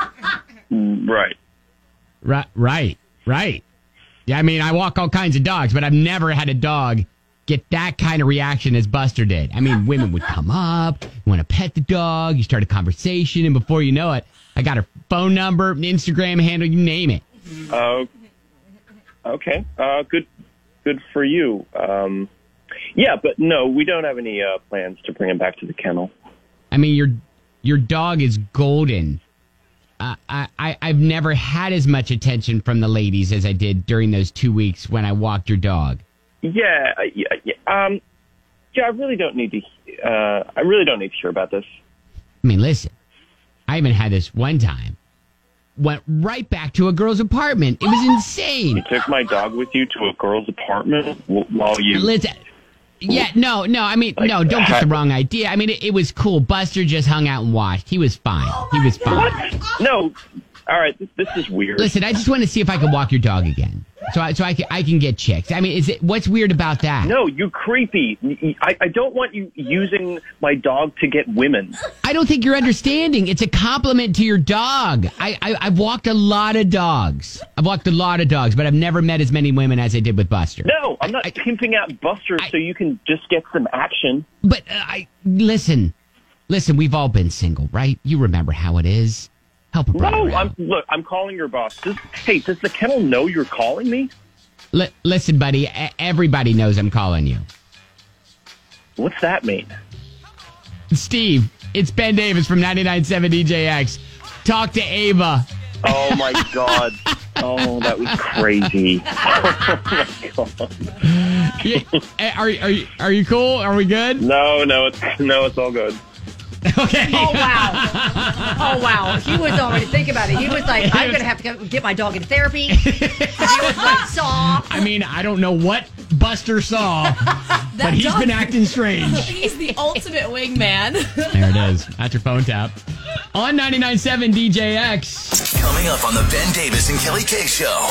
Right. Right, right, right. Yeah, I mean, I walk all kinds of dogs, but I've never had a dog get that kind of reaction as Buster did. I mean, women would come up, want to pet the dog, you start a conversation, and before you know it, I got her phone number, Instagram handle, you name it. Uh, okay. Uh, good, good for you. Um, yeah, but no, we don't have any uh, plans to bring him back to the kennel. I mean, your your dog is golden. Uh, I, I, I've never had as much attention from the ladies as I did during those two weeks when I walked your dog. Yeah, yeah, yeah. Um, yeah, I really don't need to. Uh, I really don't need to hear about this. I mean, listen, I even had this one time. Went right back to a girl's apartment. It was insane. You took my dog with you to a girl's apartment while you. Listen, yeah, no, no. I mean, like, no. Don't get the wrong idea. I mean, it, it was cool. Buster just hung out and watched. He was fine. He was fine. What? No. All right, this, this is weird. Listen, I just want to see if I can walk your dog again, so I, so I can I can get chicks. I mean, is it what's weird about that? No, you creepy. I, I don't want you using my dog to get women. I don't think you're understanding. It's a compliment to your dog. I, I I've walked a lot of dogs. I've walked a lot of dogs, but I've never met as many women as I did with Buster. No, I'm not I, pimping out Buster I, so you can just get some action. But uh, I listen, listen. We've all been single, right? You remember how it is. Help a brother no, I'm, look, I'm calling your boss. Does, hey, does the kennel know you're calling me? L- listen, buddy, everybody knows I'm calling you. What's that mean? Steve, it's Ben Davis from ninety-nine point seven D J X. Talk to Ava. Oh, my God. Oh, that was crazy. Oh, my God. Yeah, are, are, you, are you cool? Are we good? No, no, it's, no, it's all good. Okay. Oh, wow. Oh, wow. He was already thinking about it. He was like, I'm going to have to go get my dog into therapy. He was like, saw. I mean, I don't know what Buster saw, but he's dog, been acting strange. He's the ultimate wingman. There it is. That's your phone tap. On ninety-nine point seven D J X. Coming up on the Ben Davis and Kelly K Show.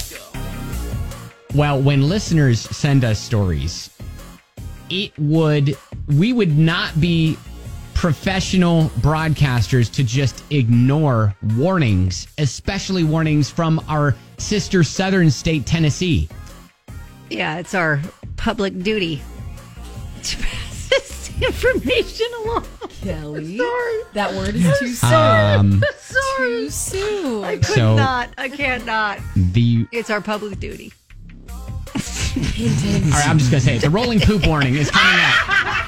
Well, when listeners send us stories, it would, we would not be professional broadcasters to just ignore warnings, especially warnings from our sister southern state, Tennessee. Yeah, it's our public duty to pass this information along. Kelly, sorry. That word is too soon. Um, sorry. Too soon. I could so not. I can't not. The It's our public duty. All right, I'm just going to say it. The rolling poop warning is coming up.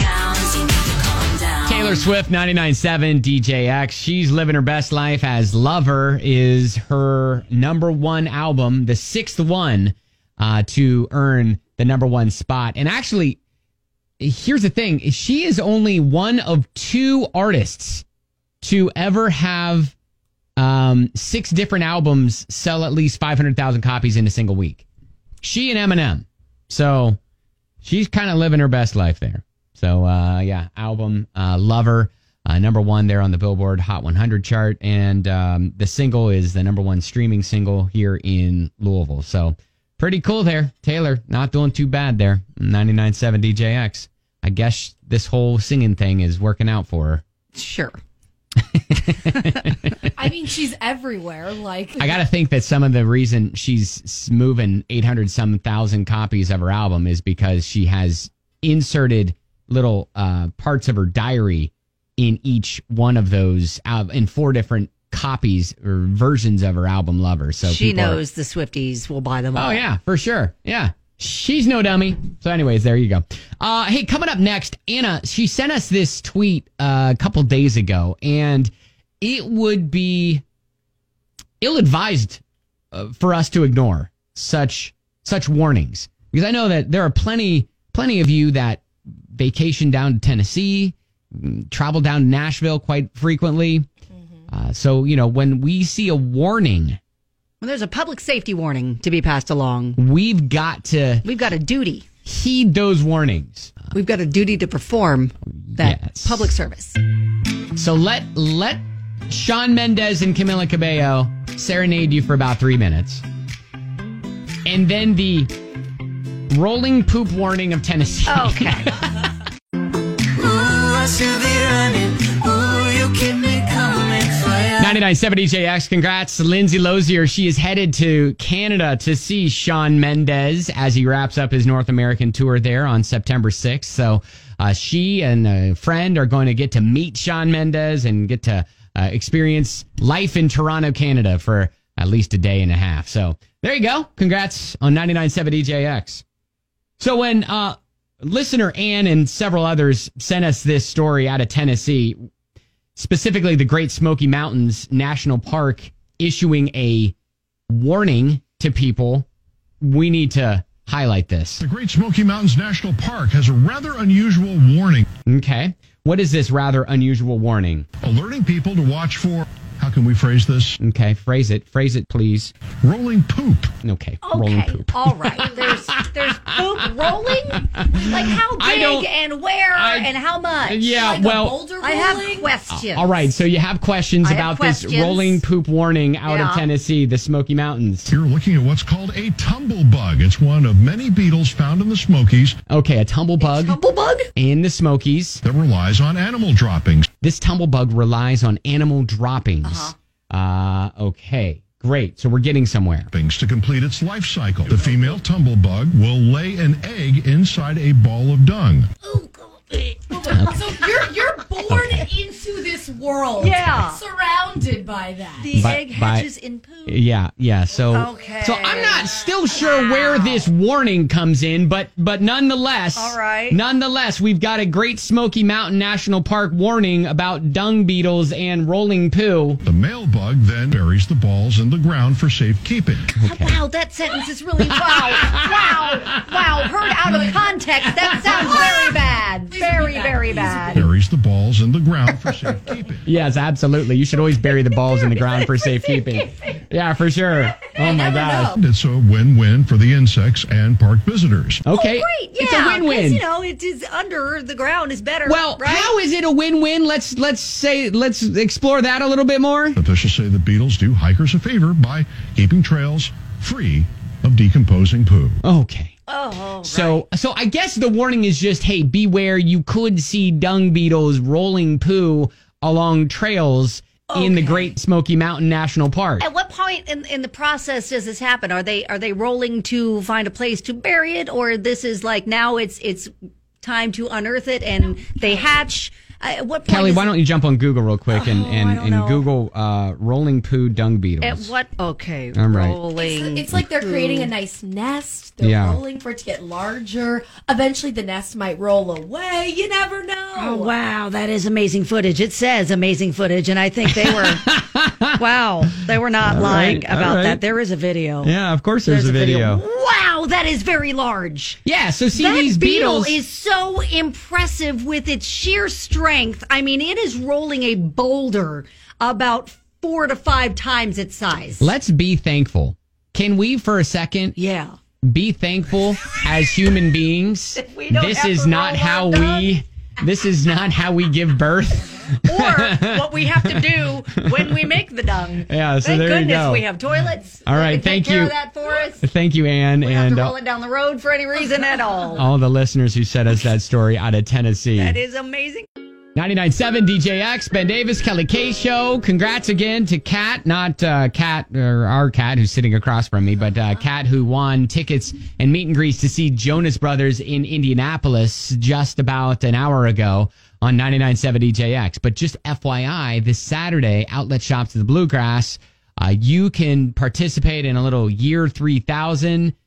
Taylor Swift, ninety-nine point seven D J X. She's living her best life as Lover is her number one album, the sixth one uh, to earn the number one spot. And actually, here's the thing. She is only one of two artists to ever have um, six different albums sell at least five hundred thousand copies in a single week. She and Eminem. So she's kind of living her best life there. So, uh, yeah, album, uh, Lover, uh, number one there on the Billboard Hot one hundred chart. And um, the single is the number one streaming single here in Louisville. So, pretty cool there. Taylor, not doing too bad there. ninety-nine point seven D J X. I guess this whole singing thing is working out for her. Sure. I mean, she's everywhere. Like, I got to think that some of the reason she's moving eight hundred some thousand copies of her album is because she has inserted little uh, parts of her diary in each one of those, uh, in four different copies or versions of her album Lover. So she people knows are, the Swifties will buy them all. Oh, yeah, for sure. Yeah. She's no dummy. So anyways, there you go. Uh, hey, coming up next, Anna, she sent us this tweet uh, a couple days ago, and it would be ill-advised uh, for us to ignore such such warnings. Because I know that there are plenty, plenty of you that vacation down to Tennessee, travel down to Nashville quite frequently. Mm-hmm. Uh, so, you know, when we see a warning... When there's a public safety warning to be passed along, we've got to... We've got a duty. Heed those warnings. We've got a duty to perform that yes. public service. So let let Shawn Mendes and Camila Cabello serenade you for about three minutes. And then the rolling poop warning of Tennessee. Okay. Ooh, I should be running. Ooh, you keep me coming for ya. ninety-nine point seven D J X, congrats. Lindsay Lozier, she is headed to Canada to see Shawn Mendes as he wraps up his North American tour there on September sixth. So uh, she and a friend are going to get to meet Shawn Mendes and get to uh, experience life in Toronto, Canada for at least a day and a half. So there you go. Congrats on ninety-nine point seven D J X. So when uh, listener Ann and several others sent us this story out of Tennessee, specifically the Great Smoky Mountains National Park issuing a warning to people, we need to highlight this. The Great Smoky Mountains National Park has a rather unusual warning. Okay. What is this rather unusual warning? Alerting people to watch for, how can we phrase this? Okay, phrase it. Phrase it, please. Rolling poop. Okay, okay. rolling poop. All right. There's there's poop rolling? Like how big and where I, and how much? Yeah, like well. I have questions. All right, so you have questions I about have questions. this rolling poop warning out Yeah. of Tennessee, the Smoky Mountains. You're looking at what's called a tumblebug. It's one of many beetles found in the Smokies. Okay, a tumblebug. A tumblebug? In the Smokies. That relies on animal droppings. This tumblebug relies on animal droppings. Uh-huh. Uh, okay, great. So we're getting somewhere. Things to complete its life cycle. The female tumblebug will lay an egg inside a ball of dung. Okay. So you're you're born okay. into this world, yeah, surrounded by that. The by, egg hatches by, in poo. Yeah, yeah. So, okay. so I'm not still sure wow. where this warning comes in, but but nonetheless, all right. Nonetheless, we've got a Great Smoky Mountain National Park warning about dung beetles and rolling poo. The male bug then buries the balls in the ground for safekeeping. Okay. Wow, that sentence is really wow, wow, wow. Heard out of context, that sounds very bad. Very, very bad. Buries the balls in the ground for safekeeping. Yes, absolutely. You should always bury the balls in the ground for safekeeping. Yeah, for sure. Oh my gosh. Know. It's a win-win for the insects and park visitors. Okay. Oh, great. Yeah, it's a win-win. You know, it is under the ground is better. Well, right? how is it a win-win? Let's let's say let's explore that a little bit more. Officials say the beetles do hikers a favor by keeping trails free of decomposing poo. Okay. Oh, right. So, so I guess the warning is just, hey, beware. You could see dung beetles rolling poo along trails okay. in the Great Smoky Mountain National Park. At what point in, in the process does this happen? Are they are they rolling to find a place to bury it, or this is like now it's it's time to unearth it and they hatch? Uh, at what point Kelly, is, why don't you jump on Google real quick and, oh, and, and Google uh, rolling poo dung beetles? At what? Okay, I'm right. rolling. It's, it's like they're poo. creating a nice nest. They're yeah. rolling for it to get larger. Eventually, the nest might roll away. You never know. Oh, wow. That is amazing footage. It says amazing footage, and I think they were, wow, they were not all lying right, about right. that. There is a video. Yeah, of course there's, there's a video. video. Wow, that is very large. Yeah, so see that these beetle beetles. is so impressive with its sheer strength. I mean, it is rolling a boulder about four to five times its size. Let's be thankful. Can we, for a second, yeah, be thankful as human beings? We don't this have is to not roll how our we. This is not how we give birth. Or what we have to do when we make the dung. Yeah, so Thank there goodness you go. we have toilets. All right, Take thank care you. Of that for us. Thank you, Ann, We and don't have to roll uh, it down the road for any reason at all. all the listeners who sent us that story out of Tennessee. That is amazing. ninety-nine point seven D J X, Ben Davis, Kelly K Show. Congrats again to Kat, not uh, Kat, or our Kat who's sitting across from me, but uh, Kat who won tickets and meet and greets to see Jonas Brothers in Indianapolis just about an hour ago on ninety-nine point seven D J X. But just F Y I, this Saturday, Outlet Shops of the Bluegrass, uh, you can participate in a little Year three thousand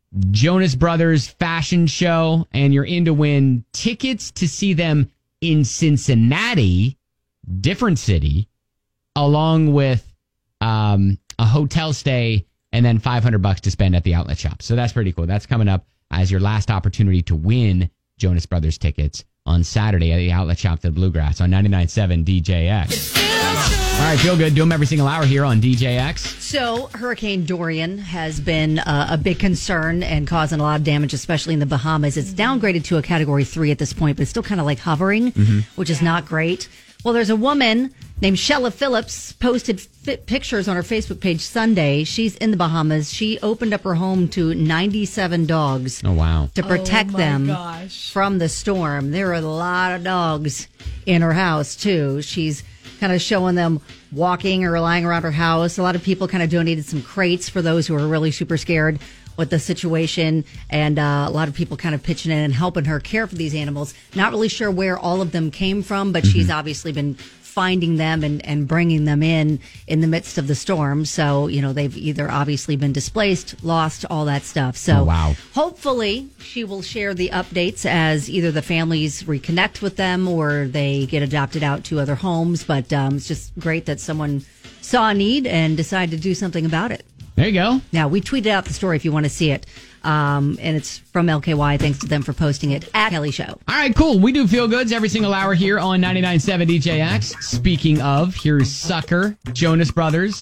Jonas Brothers fashion show, and you're in to win tickets to see them in Cincinnati, different city, along with um, a hotel stay and then five hundred bucks to spend at the outlet shop. So that's pretty cool. That's coming up as your last opportunity to win Jonas Brothers tickets on Saturday at the outlet shop to the Bluegrass on ninety-nine point seven D J X. All right, feel good. Do them every single hour here on D J X. So Hurricane Dorian has been uh, a big concern and causing a lot of damage, especially in the Bahamas. It's downgraded to a category three at this point, but it's still kind of like hovering, Mhm. which is not great. Well, there's a woman named Shella Phillips posted fi- pictures on her Facebook page Sunday. She's in the Bahamas. She opened up her home to ninety-seven dogs. Oh, wow. To protect Oh, my them gosh. from the storm. There are a lot of dogs in her house, too. She's kind of showing them walking or lying around her house. A lot of people kind of donated some crates for those who are really super scared with the situation. And uh, a lot of people kind of pitching in and helping her care for these animals. Not really sure where all of them came from, but she's obviously been finding them and, and bringing them in in the midst of the storm. So, you know, they've either obviously been displaced, lost, all that stuff. So Oh, wow. hopefully she will share the updates as either the families reconnect with them or they get adopted out to other homes. But um, it's just great that someone saw a need and decided to do something about it. There you go. Now, we tweeted out the story if you want to see it. Um, and it's from L K Y. Thanks to them for posting it at Kelly Show. All right, cool. We do feel goods every single hour here on ninety-nine point seven D J X. Speaking of, here's Sucker, Jonas Brothers.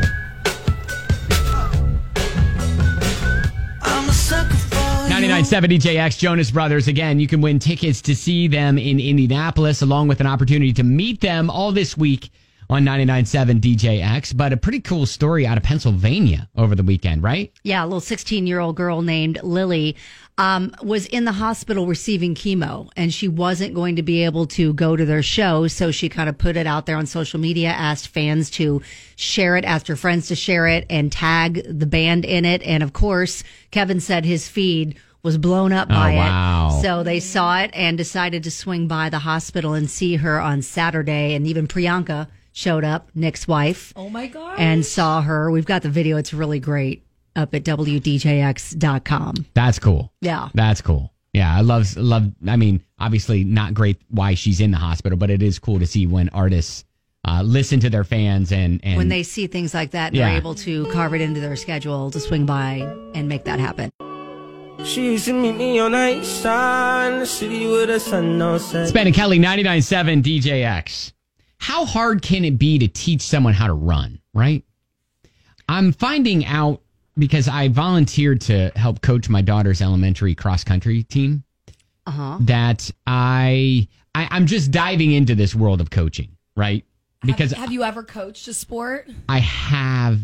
I'm a sucker for ninety-nine point seven D J X, Jonas Brothers. Again, you can win tickets to see them in Indianapolis, along with an opportunity to meet them all this week on ninety-nine point seven D J X. But a pretty cool story out of Pennsylvania over the weekend, right? Yeah, a little sixteen-year-old girl named Lily um, was in the hospital receiving chemo, and she wasn't going to be able to go to their show, so she kind of put it out there on social media, asked fans to share it, asked her friends to share it, and tag the band in it. And, of course, Kevin said his feed was blown up by Oh, wow. it. So they saw it and decided to swing by the hospital and see her on Saturday, and even Priyanka showed up, Nick's wife. Oh my God. And saw her. We've got the video. It's really great up at W D J X dot com. That's cool. Yeah. That's cool. Yeah, I love, love, I mean, obviously not great why she's in the hospital, but it is cool to see when artists uh, listen to their fans and, and When they see things like that and Yeah. they're able to carve it into their schedule to swing by and make that happen. She used to meet me on the east side in the city with the sun on set. Spen and Kelly, ninety-nine point seven D J X. How hard can it be to teach someone how to run, right? I'm finding out because I volunteered to help coach my daughter's elementary cross-country team Uh-huh. that I, I I'm just diving into this world of coaching, right? Because have, have you ever coached a sport? I have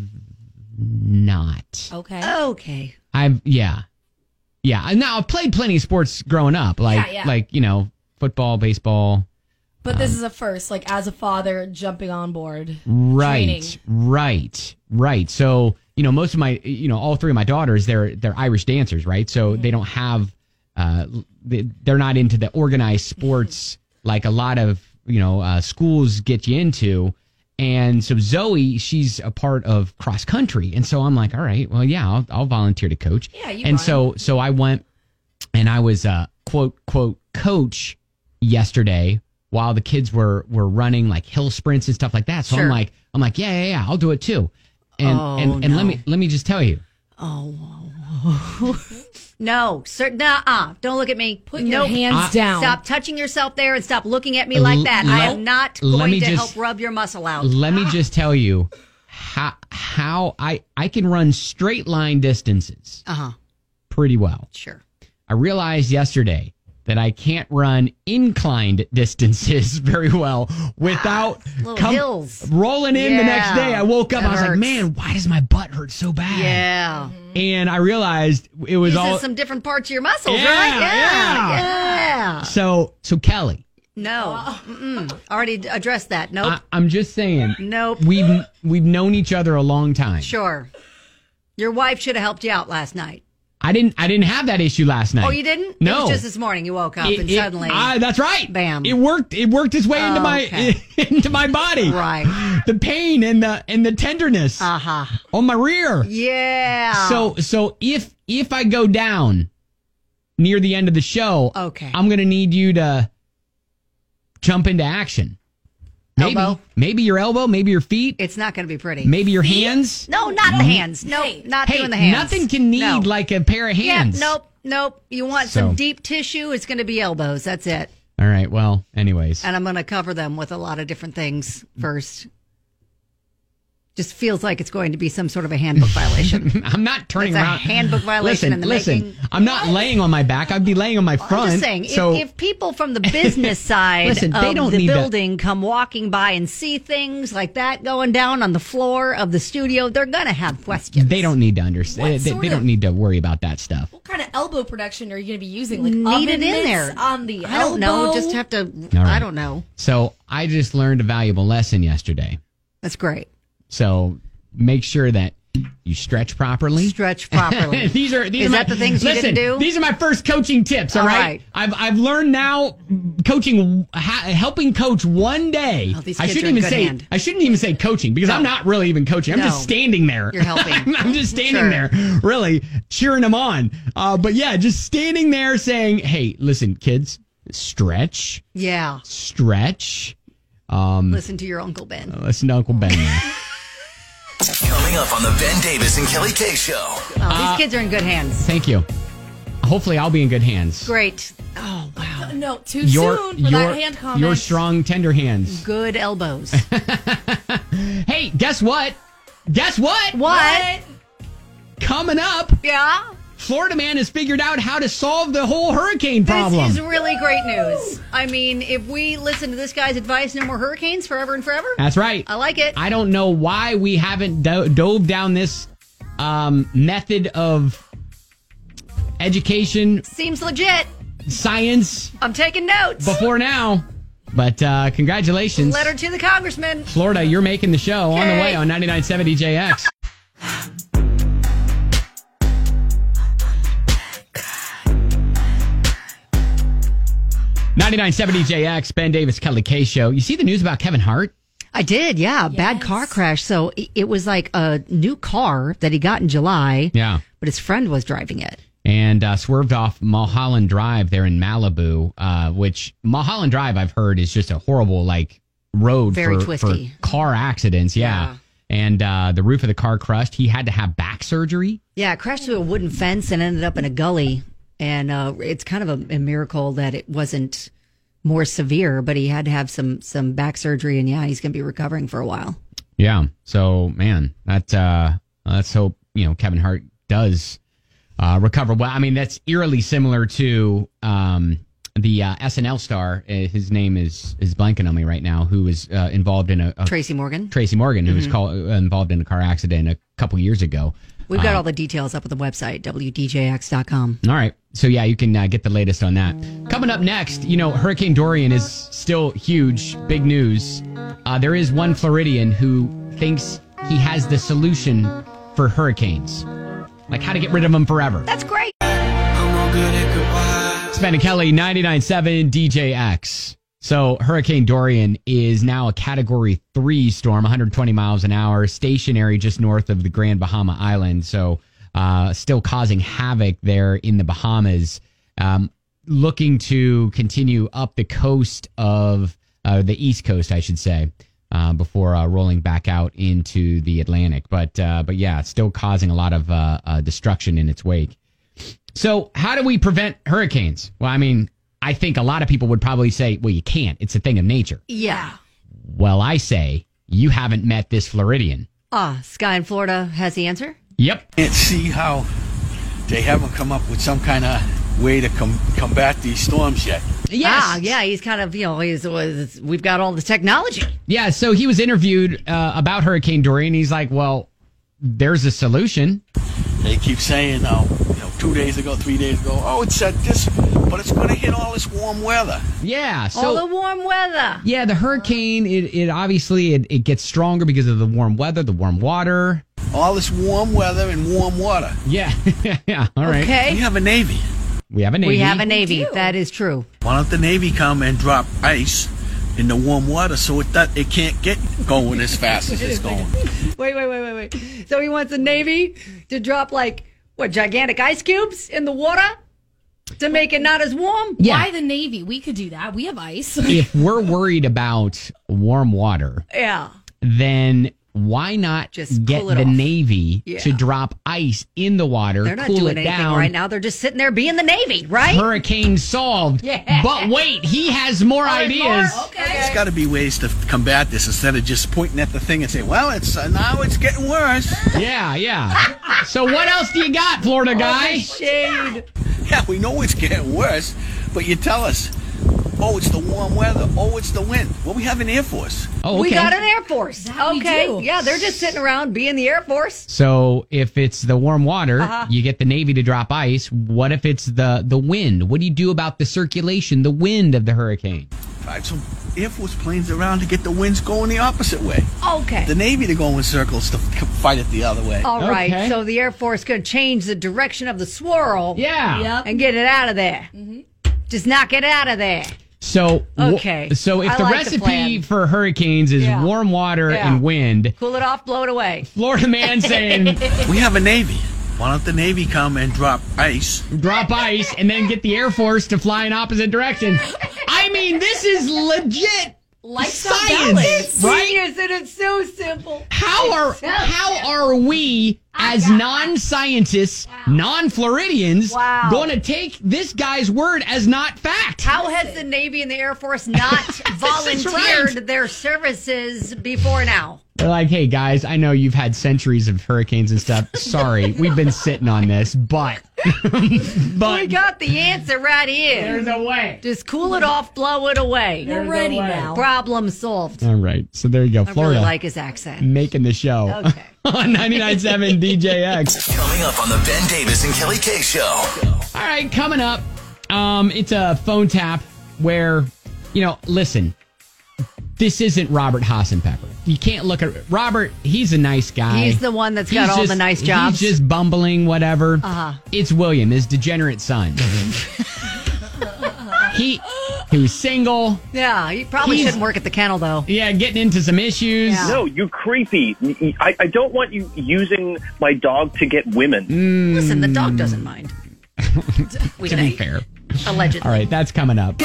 not. Okay. Okay. I've yeah. Yeah. And now I've played plenty of sports growing up, like Yeah, yeah. like, you know, football, baseball. But this is a first, like as a father jumping on board. Right, Training. right, right. So, you know, most of my, you know, all three of my daughters, they're they're Irish dancers, right? So they don't have, uh, they- they're not into the organized sports like a lot of, you know, uh, schools get you into. And so Zoe, she's a part of cross country, and so I'm like, all right, well, yeah, I'll, I'll volunteer to coach. Yeah, you And run. so, so I went, and I was uh, quote quote coach yesterday while the kids were were running like hill sprints and stuff like that. So I'm Sure. like, I'm like, yeah, yeah, yeah, I'll do it too. And Oh, and, and let no. me let me just tell you, Oh. No, sir, nuh-uh. Don't look at me. Put your hands I- down. Stop touching yourself there and stop looking at me like that. I Let- am not let going me to just- help rub your muscle out. let me just tell you how how I I can run straight line distances Uh-huh. pretty well. Sure. I realized yesterday that I can't run inclined distances very well without Little hills. rolling in the next Yeah, day. I woke up, that I was like, hurts. man, why does my butt hurt so bad? Yeah. And I realized it was Uses all some different parts of your muscles, Yeah, right? yeah. Yeah. so. So Kelly, No. Mm-mm. Already d- addressed that. Nope. I, I'm just saying. Nope. We've we've known each other a long time. Sure. Your wife should have helped you out last night. I didn't. I didn't have that issue last night. Oh, you didn't? No. It was just this morning. You woke up It- and it- suddenly. ah, that's right. Bam. It worked. It worked its way Oh, into my okay. into my body. Right. The pain and the and the tenderness. Uh huh. On my rear. Yeah. So so if if I go down near the end of the show, Okay. I'm gonna need you to jump into action. Maybe Elbow? maybe your elbow, maybe your feet, It's not going to be pretty. maybe your hands. No, not the hands. No, not Hey, doing the hands. nothing can need No. like a pair of hands. Yeah, nope, nope. You want So- some deep tissue? It's going to be elbows. That's it. All right. Well, anyways. And I'm going to cover them with a lot of different things first. Just feels like it's going to be some sort of a handbook violation. I'm not turning It's a around. handbook violation Listen, in the listen. making. I'm not laying on my back. I'd be laying on my front. I'm just saying, so if, if people from the business side Listen, of they don't the need to- building come walking by and see things like that going down on the floor of the studio, they're going to have questions. they don't need to understand. They, sort they don't of- need to worry about that stuff. What kind of elbow production are you going to be using? Like Need it oven in mitts there. on the I don't know. elbow? Just have to, All right. I don't know. So I just learned a valuable lesson yesterday. That's great. So make sure that you stretch properly. Stretch properly. these are these Is are my, that the things you listen, didn't do? These are my first coaching tips. All All right? right. I've I've learned now coaching, ha, helping coach one day. Oh, these I kids shouldn't are in even good say hand. I shouldn't even say coaching because I'm No. not really even coaching. I'm No. just standing there. You're helping. I'm, I'm just standing Sure. there, really cheering them on. Uh, but yeah, just standing there saying, "Hey, listen, kids, stretch, Yeah. stretch." Um, Listen to your Uncle Ben. listen to Uncle Ben. there. Coming up on the Ben Davis and Kelly K Show. Oh, these Uh, kids are in good hands. Thank you. Hopefully, I'll be in good hands. Great. Oh, wow. No, too Your soon for your that hand comment. your strong, tender hands. Good elbows. Hey, guess what? Guess what? What? Coming up, Yeah? Florida man has figured out how to solve the whole hurricane problem. This is really great news. I mean, if we listen to this guy's advice, no more hurricanes forever and forever. That's right. I like it. I don't know why we haven't do- dove down this um, method of education, Seems legit. science I'm taking notes. before now. But uh, congratulations. Letter to the congressman. Florida, you're making the show on the Okay. way on ninety-nine point seven D J X. ninety-nine point seven D J X, Ben Davis, Kelly K Show. You see the news about Kevin Hart? I did, yeah. Bad car crash. So it- it was like a new car that he got in July. Yeah. But his friend was driving it. And uh, swerved off Mulholland Drive there in Malibu, uh, which Mulholland Drive, I've heard, is just a horrible, like, road Very for, twisty. for car accidents. Yeah. Yeah. And uh, the roof of the car crushed. He had to have back surgery. Yeah, it crashed through a wooden fence and ended up in a gully. And uh, it's kind of a, a miracle that it wasn't more severe, but he had to have some some back surgery. And yeah, he's going to be recovering for a while. Yeah. So, man, that, uh, let's hope, you know, Kevin Hart does uh, recover. Well, I mean, that's eerily similar to um, the uh, S N L star. Uh, his name is is blanking on me right now, who was uh, involved in a, a Tracy Morgan. Tracy Morgan, who was Mhm. call, uh, involved in a car accident a couple years ago. We've got Uh, all the details up at the website, W D J X dot com. All right. So, yeah, you can uh, get the latest on that. Coming up next, you know, Hurricane Dorian is still huge, big news. Uh, there is one Floridian who thinks he has the solution for hurricanes, like how to get rid of them forever. That's great. Sven and Kelly, ninety-nine point seven D J X. So Hurricane Dorian is now a Category three storm, one hundred twenty miles an hour, stationary just north of the Grand Bahama Island. So uh, still causing havoc there in the Bahamas, um, looking to continue up the coast of uh, the East Coast, I should say, uh, before uh, rolling back out into the Atlantic. But uh, but yeah, still causing a lot of uh, uh, destruction in its wake. So how do we prevent hurricanes? Well, I mean, I think a lot of people would probably say, well, you can't. It's a thing of nature. Yeah. Well, I say you haven't met this Floridian. Ah, Sky in Florida has the answer. Yep. Can't see how they haven't come up with some kind of way to com- combat these storms yet. Yes. Ah, yeah, he's kind of, you know, he's, was, we've got all the technology. Yeah, so he was interviewed uh, about Hurricane Dorian. He's like, well, there's a solution. They keep saying, oh, you know, two days ago, three days ago, oh, it said this, but it's going to hit all this warm weather. Yeah. So, all the warm weather. yeah, the hurricane, it, it obviously, it, it gets stronger because of the warm weather, the warm water. all this warm weather and warm water. Yeah, yeah. All right. Okay. We have a Navy. We have a Navy. We have a Navy. That is true. Why don't the Navy come and drop ice in the warm water so it that it can't get going as fast as it's going? Wait, wait, wait, wait, wait. So he wants the Navy to drop like what gigantic ice cubes in the water to make it not as warm? Yeah. Why the Navy? We could do that. We have ice. If we're worried about warm water, Yeah. then why not Just get cool it the off. Navy Yeah. to drop ice in the water, They're not cool doing it anything down? right now. They're just sitting there being the Navy, right? Hurricane solved. Yeah. But wait, he has more ideas. Okay. There's got to be ways to combat this instead of just pointing at the thing and saying, "Well, it's uh, now it's getting worse." Yeah, yeah. So what else do you got, Florida guy? Shade. Yeah, we know it's getting worse, but you tell us, "Oh, it's the warm weather. Oh, it's the wind." Well, we have an Air Force. Oh, okay. We got an Air Force. That we Okay. do. Yeah, they're just sitting around being the Air Force. So if it's the warm water, Uh-huh. you get the Navy to drop ice. What if it's the, the wind? What do you do about the circulation, the wind of the hurricane? Drive some Air Force planes around to get the winds going the opposite way. Okay. The Navy to go in circles to f- fight it the other way. All right. Okay. So the Air Force could change the direction of the swirl. Yeah. Yep. And get it out of there. Just knock it out of there. So w- Okay. So if I the like the recipe plan. for hurricanes is Yeah. warm water Yeah. and wind, Cool it off, blow it away. Florida man saying We have a Navy. Why don't the Navy come and drop ice? drop ice and then get the Air Force to fly in opposite directions. I mean, this is legit Lifestyle science, balance. right? Genius, and it's so simple. How are So how are we as non-scientists, non-Floridians, Wow. going to take this guy's word as not fact? How has the Navy and the Air Force not volunteered right. their services before now? They're like, hey guys, I know you've had centuries of hurricanes and stuff. Sorry, we've been sitting on this, but We but got the answer right here. there's a way. Just cool it off, blow it away. We're ready now. Problem solved. All right, so there you go, I Florida really like his accent. making the show Okay. on ninety-nine point seven D J X. Coming up on the Ben Davis and Kelly K Show. All right, coming up, um, it's a phone tap where, you know, listen, this isn't Robert Hassenpepper. You can't look at Robert. He's a nice guy. He's the one that's got He's all just- the nice jobs. He's just bumbling, whatever. Uh-huh. It's William, his degenerate son. he he was single. Yeah, he probably He's- shouldn't work at the kennel, though. Yeah, getting into some issues. Yeah. No, you creepy. I, I don't want you using my dog to get women. Listen, the dog doesn't mind. We To be think. fair. Allegedly. All right, that's coming up.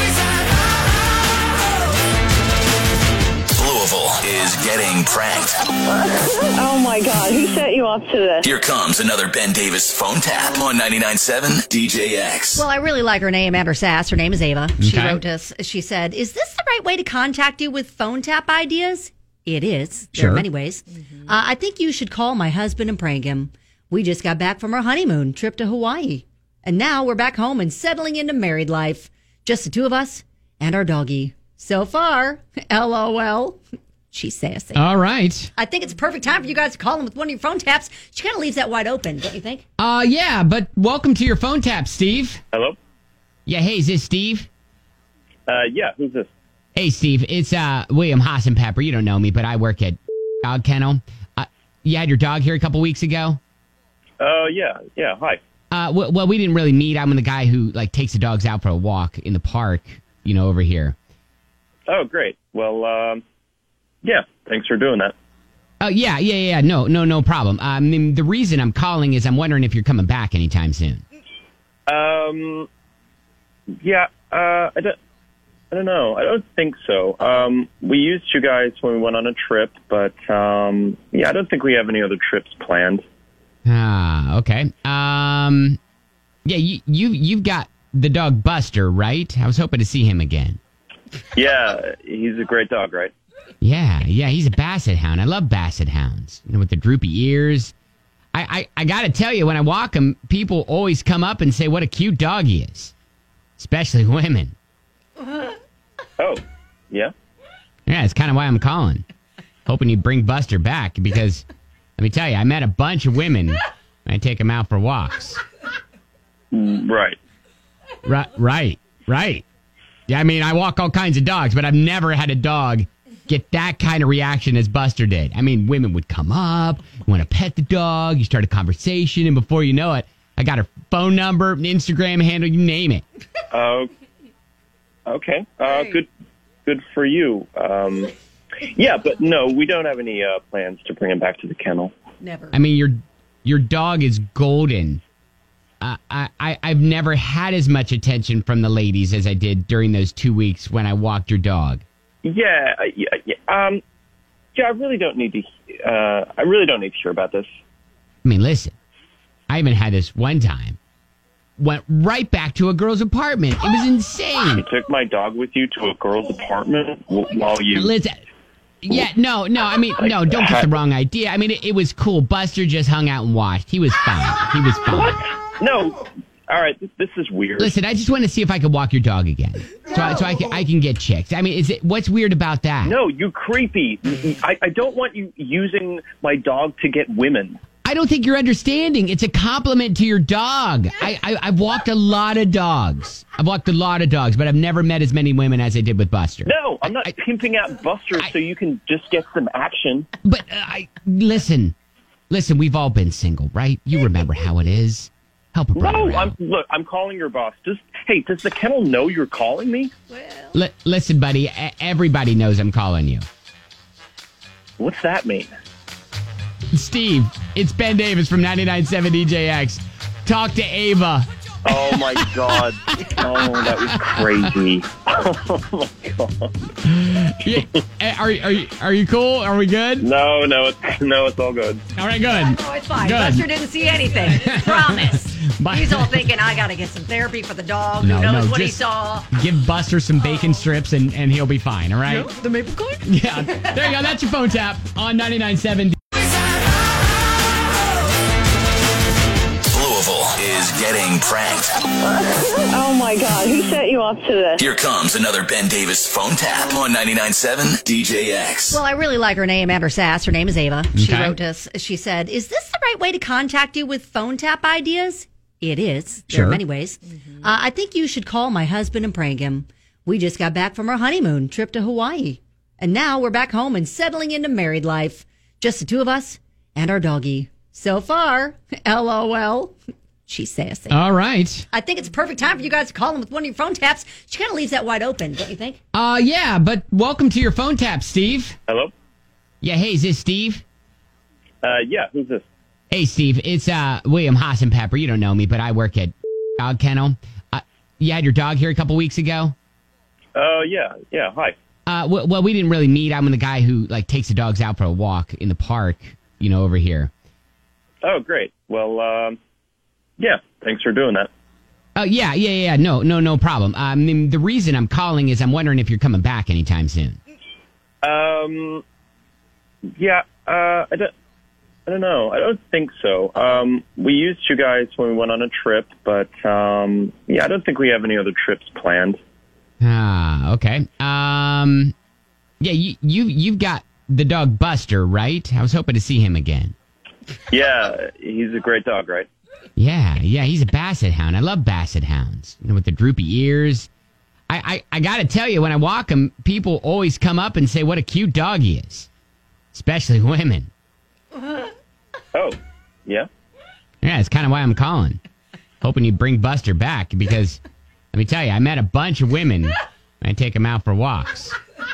Louisville is getting pranked. Oh my God, who set you up to this? Here comes another Ben Davis phone tap on ninety-nine point seven D J X. Well, I really like her name and her sass. Her name is Ava. She Okay. wrote us. She said, "Is this the right way to contact you with phone tap ideas?" It is. There Sure. are many ways. Uh, I think you should call my husband and prank him. We just got back from our honeymoon trip to Hawaii. And now we're back home and settling into married life. Just the two of us and our doggy. So far, LOL. She's sassy. All right. I think it's a perfect time for you guys to call him with one of your phone taps. She kind of leaves that wide open, don't you think? Uh, yeah, but welcome to your phone tap, Steve. Hello? Yeah, hey, is this Steve? Uh, yeah, who's this? Hey, Steve, it's uh William Hassenpepper. You don't know me, but I work at Dog Kennel. Uh, you had your dog here a couple weeks ago? Oh, uh, yeah, yeah, hi. Uh, well, well, we didn't really meet. I'm the guy who, like, takes the dogs out for a walk in the park, you know, over here. Oh, great. Well, um, yeah, thanks for doing that. Oh, yeah, yeah, yeah. No, no, no problem. I mean, the reason I'm calling is I'm wondering if you're coming back anytime soon. Um, yeah, uh, I don't, I don't know. I don't think so. Um, we used you guys when we went on a trip, but, um, yeah, I don't think we have any other trips planned. Ah, okay. Um, yeah, you, you, you've got the dog Buster, right? I was hoping to see him again. Yeah, he's a great dog, right? Yeah, yeah, he's a basset hound. I love basset hounds, you know, with the droopy ears. I, I, I got to tell you, when I walk him, people always come up and say what a cute dog he is, especially women. Oh, yeah? Yeah, it's kind of why I'm calling, hoping you bring Buster back, because let me tell you, I met a bunch of women when I take them out for walks. Right. Right, right, right. Yeah, I mean, I walk all kinds of dogs, but I've never had a dog get that kind of reaction as Buster did. I mean, women would come up, want to pet the dog, you start a conversation, and before you know it, I got her phone number, Instagram handle, you name it. Uh, okay. Uh, good good for you. Um, yeah, but no, we don't have any uh, plans to bring him back to the kennel. Never. I mean, your your dog is golden. Uh, I, I, I've never had as much attention from the ladies as I did during those two weeks when I walked your dog. Yeah, uh, yeah, yeah. Um, yeah, I really don't need to. Uh, I really don't need to hear about this. I mean, listen, I even had this one time. Went right back to a girl's apartment. It was insane. You took my dog with you to a girl's apartment while you. Listen, yeah, no, no. I mean, no. Don't get the wrong idea. I mean, it, it was cool. Buster just hung out and watched. He was fine. He was fine. What? No. All right, this, this is weird. Listen, I just want to see if I could walk your dog again, so, I, so I can I can get chicks. I mean, is it what's weird about that? No, you creepy. I, I don't want you using my dog to get women. I don't think you're understanding. It's a compliment to your dog. I, I I've walked a lot of dogs. I've walked a lot of dogs, but I've never met as many women as I did with Buster. No, I'm not I, pimping out Buster I, so you can just get some action. But uh, I listen, listen. We've all been single, right? You remember how it is. Help a brother No, out. I'm, look, I'm calling your boss. Does, hey, does the kennel know you're calling me? L- listen, buddy, a- everybody knows I'm calling you. What's that mean? Steve, it's Ben Davis from ninety-nine point seven D J X. Talk to Ava. Oh, my God. Oh, that was crazy. Oh, my God. Yeah, are, are, you, are you cool? Are we good? No, no, it's, no, it's all good. All right, good. Oh, it's fine. Good. Buster didn't see anything. Promise. But- He's all thinking, I got to get some therapy for the dog. No, Who knows no, what he just saw? Give Buster some bacon strips and, and he'll be fine, all right? The maple corn? Yeah, there you go. That's your phone tap on ninety-nine point seven. Louisville is getting pranked. Oh my God, who set you up to this? Here comes another Ben Davis phone tap on ninety-nine point seven D J X. Well, I really like her name and her sass. Her name is Ava. She Okay. wrote us. She said, "Is this the right way to contact you with phone tap ideas?" It is. There Sure. are many ways. Uh, I think you should call my husband and prank him. We just got back from our honeymoon trip to Hawaii. And now we're back home and settling into married life. Just the two of us and our doggy. So far, LOL. She's sassy. All right. I think it's a perfect time for you guys to call him with one of your phone taps. She kind of leaves that wide open, don't you think? Uh, yeah, but welcome to your phone tap, Steve. Hello? Yeah, hey, is this Steve? Uh, yeah, who's this? Hey, Steve, it's uh William Hassenpepper. You don't know me, but I work at Dog Kennel. Uh, you had your dog here a couple weeks ago? Oh, uh, yeah, yeah, hi. Uh, well, well, we didn't really meet. I'm the guy who, like, takes the dogs out for a walk in the park, you know, over here. Oh, great. Well, um, yeah, thanks for doing that. Oh, yeah, yeah, yeah, no, no, no problem. I mean, the reason I'm calling is I'm wondering if you're coming back anytime soon. Um, yeah, uh, I don't, I don't know. I don't think so. Um, we used you guys when we went on a trip, but, um, yeah, I don't think we have any other trips planned. Ah, okay. Um, yeah, you, you, you've got the dog Buster, right? I was hoping to see him again. Yeah, he's a great dog, right? Yeah, yeah, he's a basset hound. I love basset hounds, you know, with the droopy ears. I, I, I got to tell you, when I walk him, people always come up and say what a cute dog he is, especially women. Oh, yeah? Yeah, it's kind of why I'm calling, hoping you bring Buster back, because let me tell you, I met a bunch of women when I take them out for walks.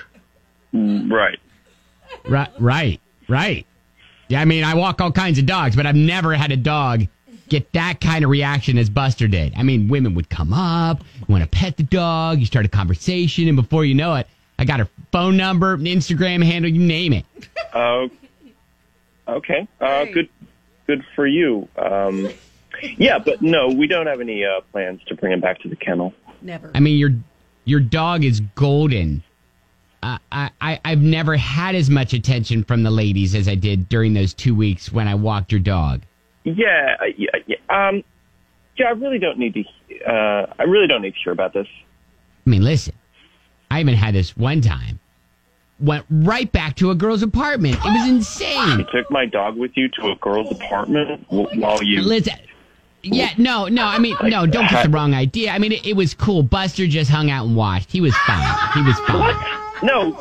Right. Right, right, right. Yeah, I mean, I walk all kinds of dogs, but I've never had a dog get that kind of reaction as Buster did. I mean, women would come up, want to pet the dog, you start a conversation, and before you know it, I got her phone number, Instagram handle, you name it. Uh, okay. Uh, good, good for you. Um, yeah, but no, we don't have any uh, plans to bring him back to the kennel. Never. I mean, your your dog is golden. Uh, I, I, I've never had as much attention from the ladies as I did during those two weeks when I walked your dog. Yeah, uh, yeah, yeah. Um, yeah, I really don't need to. Uh, I really don't need to hear about this. I mean, listen, I even had this one time. Went right back to a girl's apartment. It was insane. You took my dog with you to a girl's apartment while you. Listen, yeah, no, no. I mean, no. Don't get the wrong idea. I mean, it, it was cool. Buster just hung out and watched. He was fine. He was fine. What? No.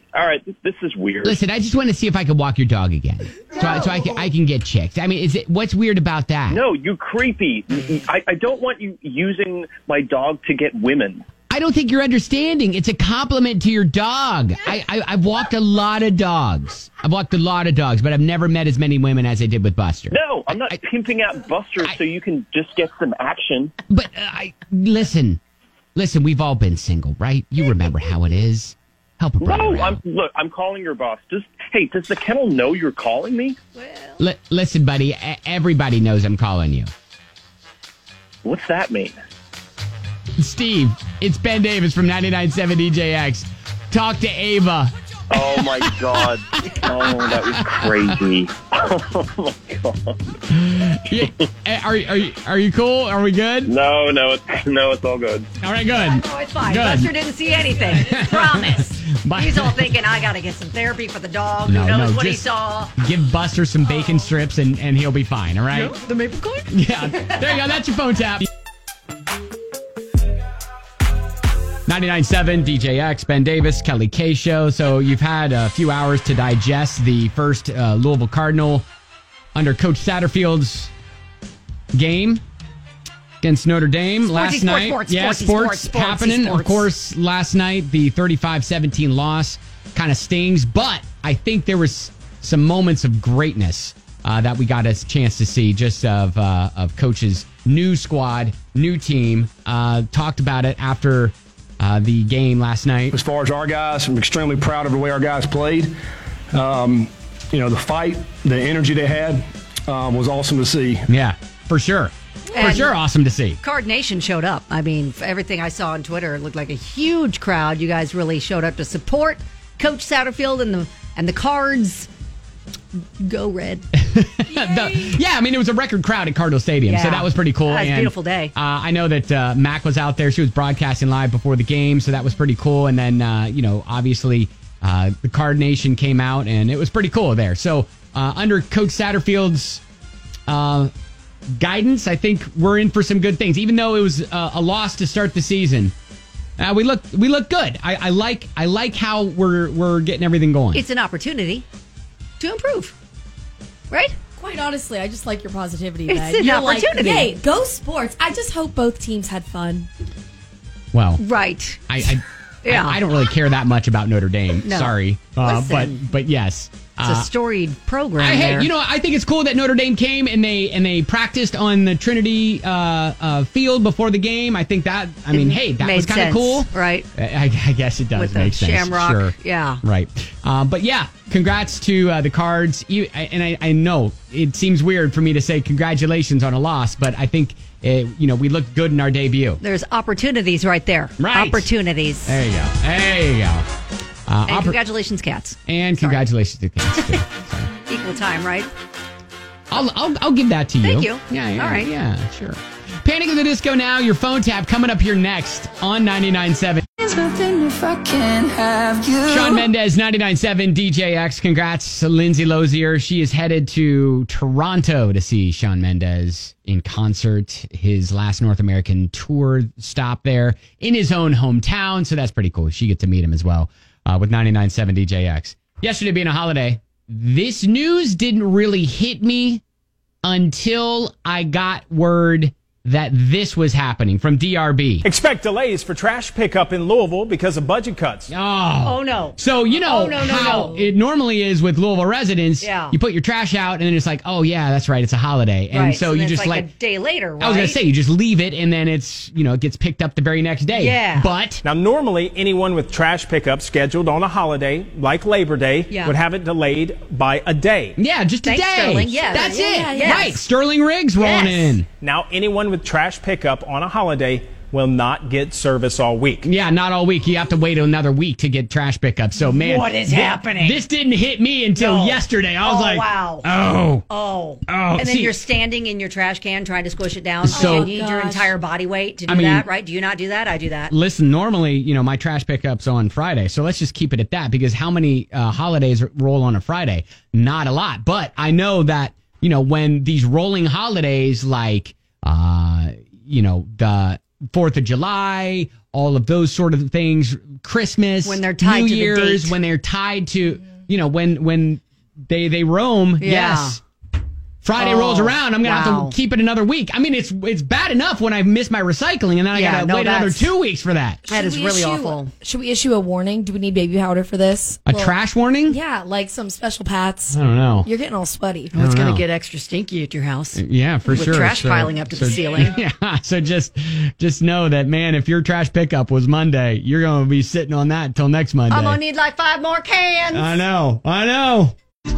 All right, this, this is weird. Listen, I just want to see if I can walk your dog again, so, I, so I can I can get checked. I mean, is it what's weird about that? No, you creepy. I, I don't want you using my dog to get women. I don't think you're understanding. It's a compliment to your dog. I, I I've walked a lot of dogs. I've walked a lot of dogs, but I've never met as many women as I did with Buster. No, I'm not I, pimping out Buster I, so you can just get some action. But uh, I listen, listen. We've all been single, right? You remember how it is. Help a brother No, out. I'm, look, I'm calling your boss. Does, hey, does the kennel know you're calling me? L- listen, buddy, a- everybody knows I'm calling you. What's that mean? Steve, it's Ben Davis from ninety-nine point seven D J X. Talk to Ava. Oh, my God. Oh, that was crazy. Oh, my God. Yeah, are, are, you, are you cool? Are we good? No, no, it's, no, it's all good. All right, good. Oh, it's fine. Good. Buster didn't see anything. Promise. Bye. He's all thinking, I got to get some therapy for the dog. No, Who knows no, what he just saw? Give Buster some bacon strips and, and he'll be fine, all right? No, the maple corn? Yeah, there you go. That's your phone tap. ninety-nine point seven D J X, Ben Davis, Kelly K Show. So you've had a few hours to digest the first uh, Louisville Cardinal under Coach Satterfield's game against Notre Dame Sportsy, last sports, night. sports, yeah, sportsy, sports, sports, sportsy, happening. sports. Of course, last night, the thirty-five seventeen loss kind of stings, but I think there was some moments of greatness uh, that we got a chance to see just of, uh, of Coach's new squad, new team. Uh, talked about it after Uh, the game last night. As far as our guys, I'm extremely proud of the way our guys played. Um, you know, the fight, the energy they had um, was awesome to see. Yeah, for sure. For And sure, awesome to see. Card Nation showed up. I mean, everything I saw on Twitter, it looked like a huge crowd. You guys really showed up to support Coach Satterfield and the and the Cards. Go Red. the, yeah, I mean, it was a record crowd at Cardinal Stadium, Yeah. so that was pretty cool. That was a And, beautiful day. Uh, I know that uh, Mac was out there. She was broadcasting live before the game, so that was pretty cool. And then, uh, you know, obviously, uh, the Card Nation came out, and it was pretty cool there. So, uh, under Coach Satterfield's uh, guidance, I think we're in for some good things. Even though it was uh, a loss to start the season, uh, we look we look good. I, I like I like how we're we're getting everything going. It's an opportunity to improve, right? Quite honestly, I just like your positivity. It's Ben. an You're opportunity. Like, hey, go sports. I just hope both teams had fun. Well, right. I I, Yeah. I I don't really care that much about Notre Dame. No. Sorry, uh, but Listen. but yes. It's a storied program. I, hey, there. you know, I think it's cool that Notre Dame came and they and they practiced on the Trinity uh, uh, field before the game. I think that, I mean, It hey, that made was kind of sense, cool, right? I, I guess it does With the make sense. Shamrock, Sure. yeah. Right. Um, but yeah, congrats to uh, the Cards. You, and I, I know it seems weird for me to say congratulations on a loss, but I think it, you know we looked good in our debut. There's opportunities right there. Right. Opportunities. There you go. There you go. Uh, And oppor- congratulations, Cats. and congratulations to Cats too. Equal time, right? I'll, I'll I'll give that to you. Thank you. Yeah, yeah, All right. yeah, sure. Panic at the Disco now. Your phone tap coming up here next on ninety-nine point seven. There's nothing if I can't have you. Sean Mendez, ninety-nine point seven D J X. Congrats to Lindsay Lozier. She is headed to Toronto to see Sean Mendez in concert. His last North American tour stop there in his own hometown. So that's pretty cool. She gets to meet him as well uh, with ninety-nine point seven D J X. Yesterday being a holiday, this news didn't really hit me until I got word that this was happening from D R B. Expect delays for trash pickup in Louisville because of budget cuts. Oh, Oh, no. So, you know Oh, no, no, how no. it normally is with Louisville residents. Yeah. You put your trash out, and then it's like, oh, yeah, that's right, it's a holiday. And right. so, then you it's just like, like, a day later, right? I was going to say, you just leave it, and then it's, you know, it gets picked up the very next day. Yeah. But Now, normally, anyone with trash pickup scheduled on a holiday, like Labor Day, Yeah. would have it delayed by a day. yeah, just a Thanks, day. Sterling. Yes. That's Yeah, it. yeah, yes. Right. Sterling Riggs rolling Yes. in. Now, anyone with trash pickup on a holiday will not get service all week. Yeah, not all week. You have to wait another week to get trash pickup. So, man. What is thi- happening? This didn't hit me until No. yesterday. I was Oh, like, wow. oh. Oh. Oh, And then see- you're standing in your trash can trying to squish it down. So- So you need your Gosh. entire body weight to do I mean- that, right? Do you not do that? I do that. Listen, normally, you know, my trash pickup's on Friday, so let's just keep it at that because how many uh, holidays roll on a Friday? Not a lot. But I know that, you know, when these rolling holidays like, uh, you know, the fourth of July, all of those sort of things, Christmas, When they're tied New to the Year's, date. when they're tied to, you know, when when they they roam, Yeah. yes. Friday Oh, rolls around, I'm going to wow. have to keep it another week. I mean, it's it's bad enough when I miss my recycling, and then I Yeah, got to no, wait another that's- two weeks for that. That is Should we really issue- awful. Should we issue a warning? Do we need baby powder for this? A trash warning? Yeah, like some special pats. I don't know. You're getting all sweaty. Well, it's don't going know. to get extra stinky at your house. Yeah, for with sure. trash So- piling up to the so- ceiling. Yeah, so just just know that, man, if your trash pickup was Monday, you're going to be sitting on that until next Monday. I'm going to need like five more cans. I know, I know.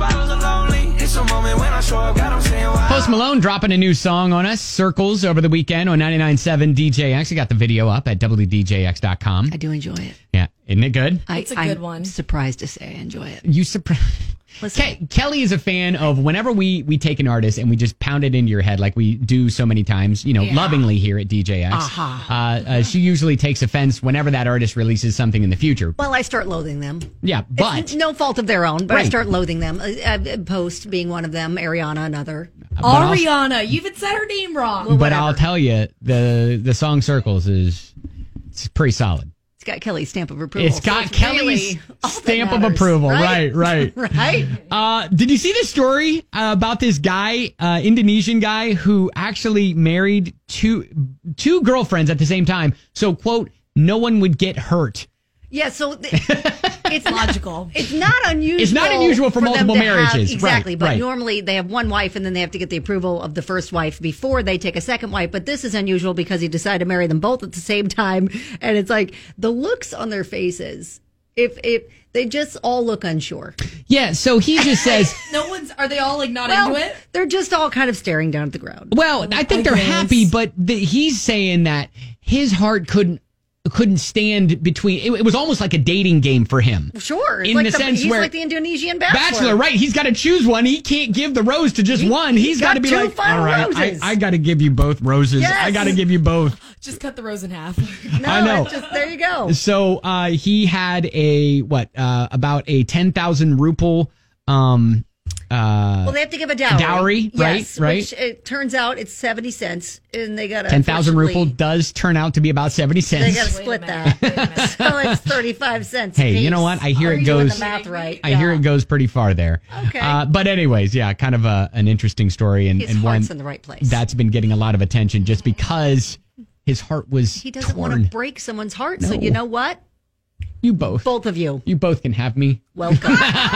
Post Malone dropping a new song on us, Circles, over the weekend on ninety-nine point seven D J X. I got the video up at W D J X dot com. I do enjoy it. Yeah, isn't it good? I, It's a good I'm one. surprised to say I enjoy it. You surprised. Ke- Kelly is a fan of whenever we we take an artist and we just pound it into your head like we do so many times, you know, Yeah. lovingly here at D J X. Uh-huh. Uh, uh, she usually takes offense whenever that artist releases something in the future. Well, I start loathing them. Yeah, but It's no fault of their own, but I Right. start loathing them. Uh, uh, Post being one of them, Ariana another. But I'll- Ariana, you even said her name wrong. Well, but whatever. I'll tell you, the the song Circles is it's pretty solid. It's got Kelly's stamp of approval. It's so got Kelly's really all that stamp of matters, approval. Right, right. right. Uh, did you see this story uh, about this guy, uh, Indonesian guy, who actually married two two girlfriends at the same time? So, quote, no one would get hurt. Yeah, so th- it's Logical. It's not unusual. It's not unusual for them multiple to have- marriages. exactly, Right, but right. normally they have one wife and then they have to get the approval of the first wife before they take a second wife. But this is unusual because he decided to marry them both at the same time, and it's like the looks on their faces. If if they just all look unsure. Yeah, so he just says, No one's. Are they all like not Well, into it? they're just all kind of staring down at the ground. well, I think I they're guess. happy, but the, he's saying that his heart couldn't couldn't stand between. It, it was almost like a dating game for him. Sure, it's In like the sense he's where- like the Indonesian bachelor. Bachelor, right? He's got to choose one. He can't give the rose to just He- one. he's He's got to got be two like, final all right, I, roses." I got to give you both roses. Yes. I got to give you both. Just cut the rose in half. No, I know. it's just there you go. So uh, he had a what uh, about a ten thousand ruple. Um, uh, Well, they have to give a dowry. dowry, right, Yes, right. Which it turns out it's seventy cents, and they got ten thousand ruple does turn out to be about seventy They cents. got to split that, so it's thirty-five cents. Hey, apiece. you know what? I hear Are it you doing goes. the math right. I hear Yeah. it goes pretty far there. Okay. Uh, but anyways, yeah, kind of a, an interesting story and, His and one heart's in the right place. that's been getting a lot of attention just because his heart was He doesn't torn. want to break someone's heart. So No. you know what? You both. Both of you. You both can have me. Welcome.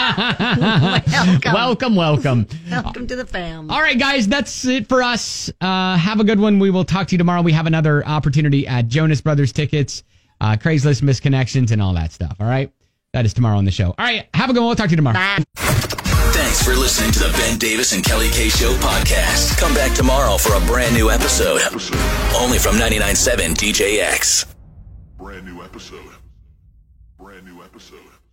welcome. Welcome, welcome. Welcome to the fam. All right, guys, that's it for us. Uh, have a good one. We will talk to you tomorrow. We have another opportunity at Jonas Brothers tickets, uh, Craigslist misconnections, and all that stuff. All right? That is tomorrow on the show. All right, have a good one. We'll talk to you tomorrow. Bye. Thanks for listening to the Ben Davis and Kelly K Show podcast. Come back tomorrow for a brand new episode. Only from ninety-nine point seven D J X. Brand new episode. Brand new episode.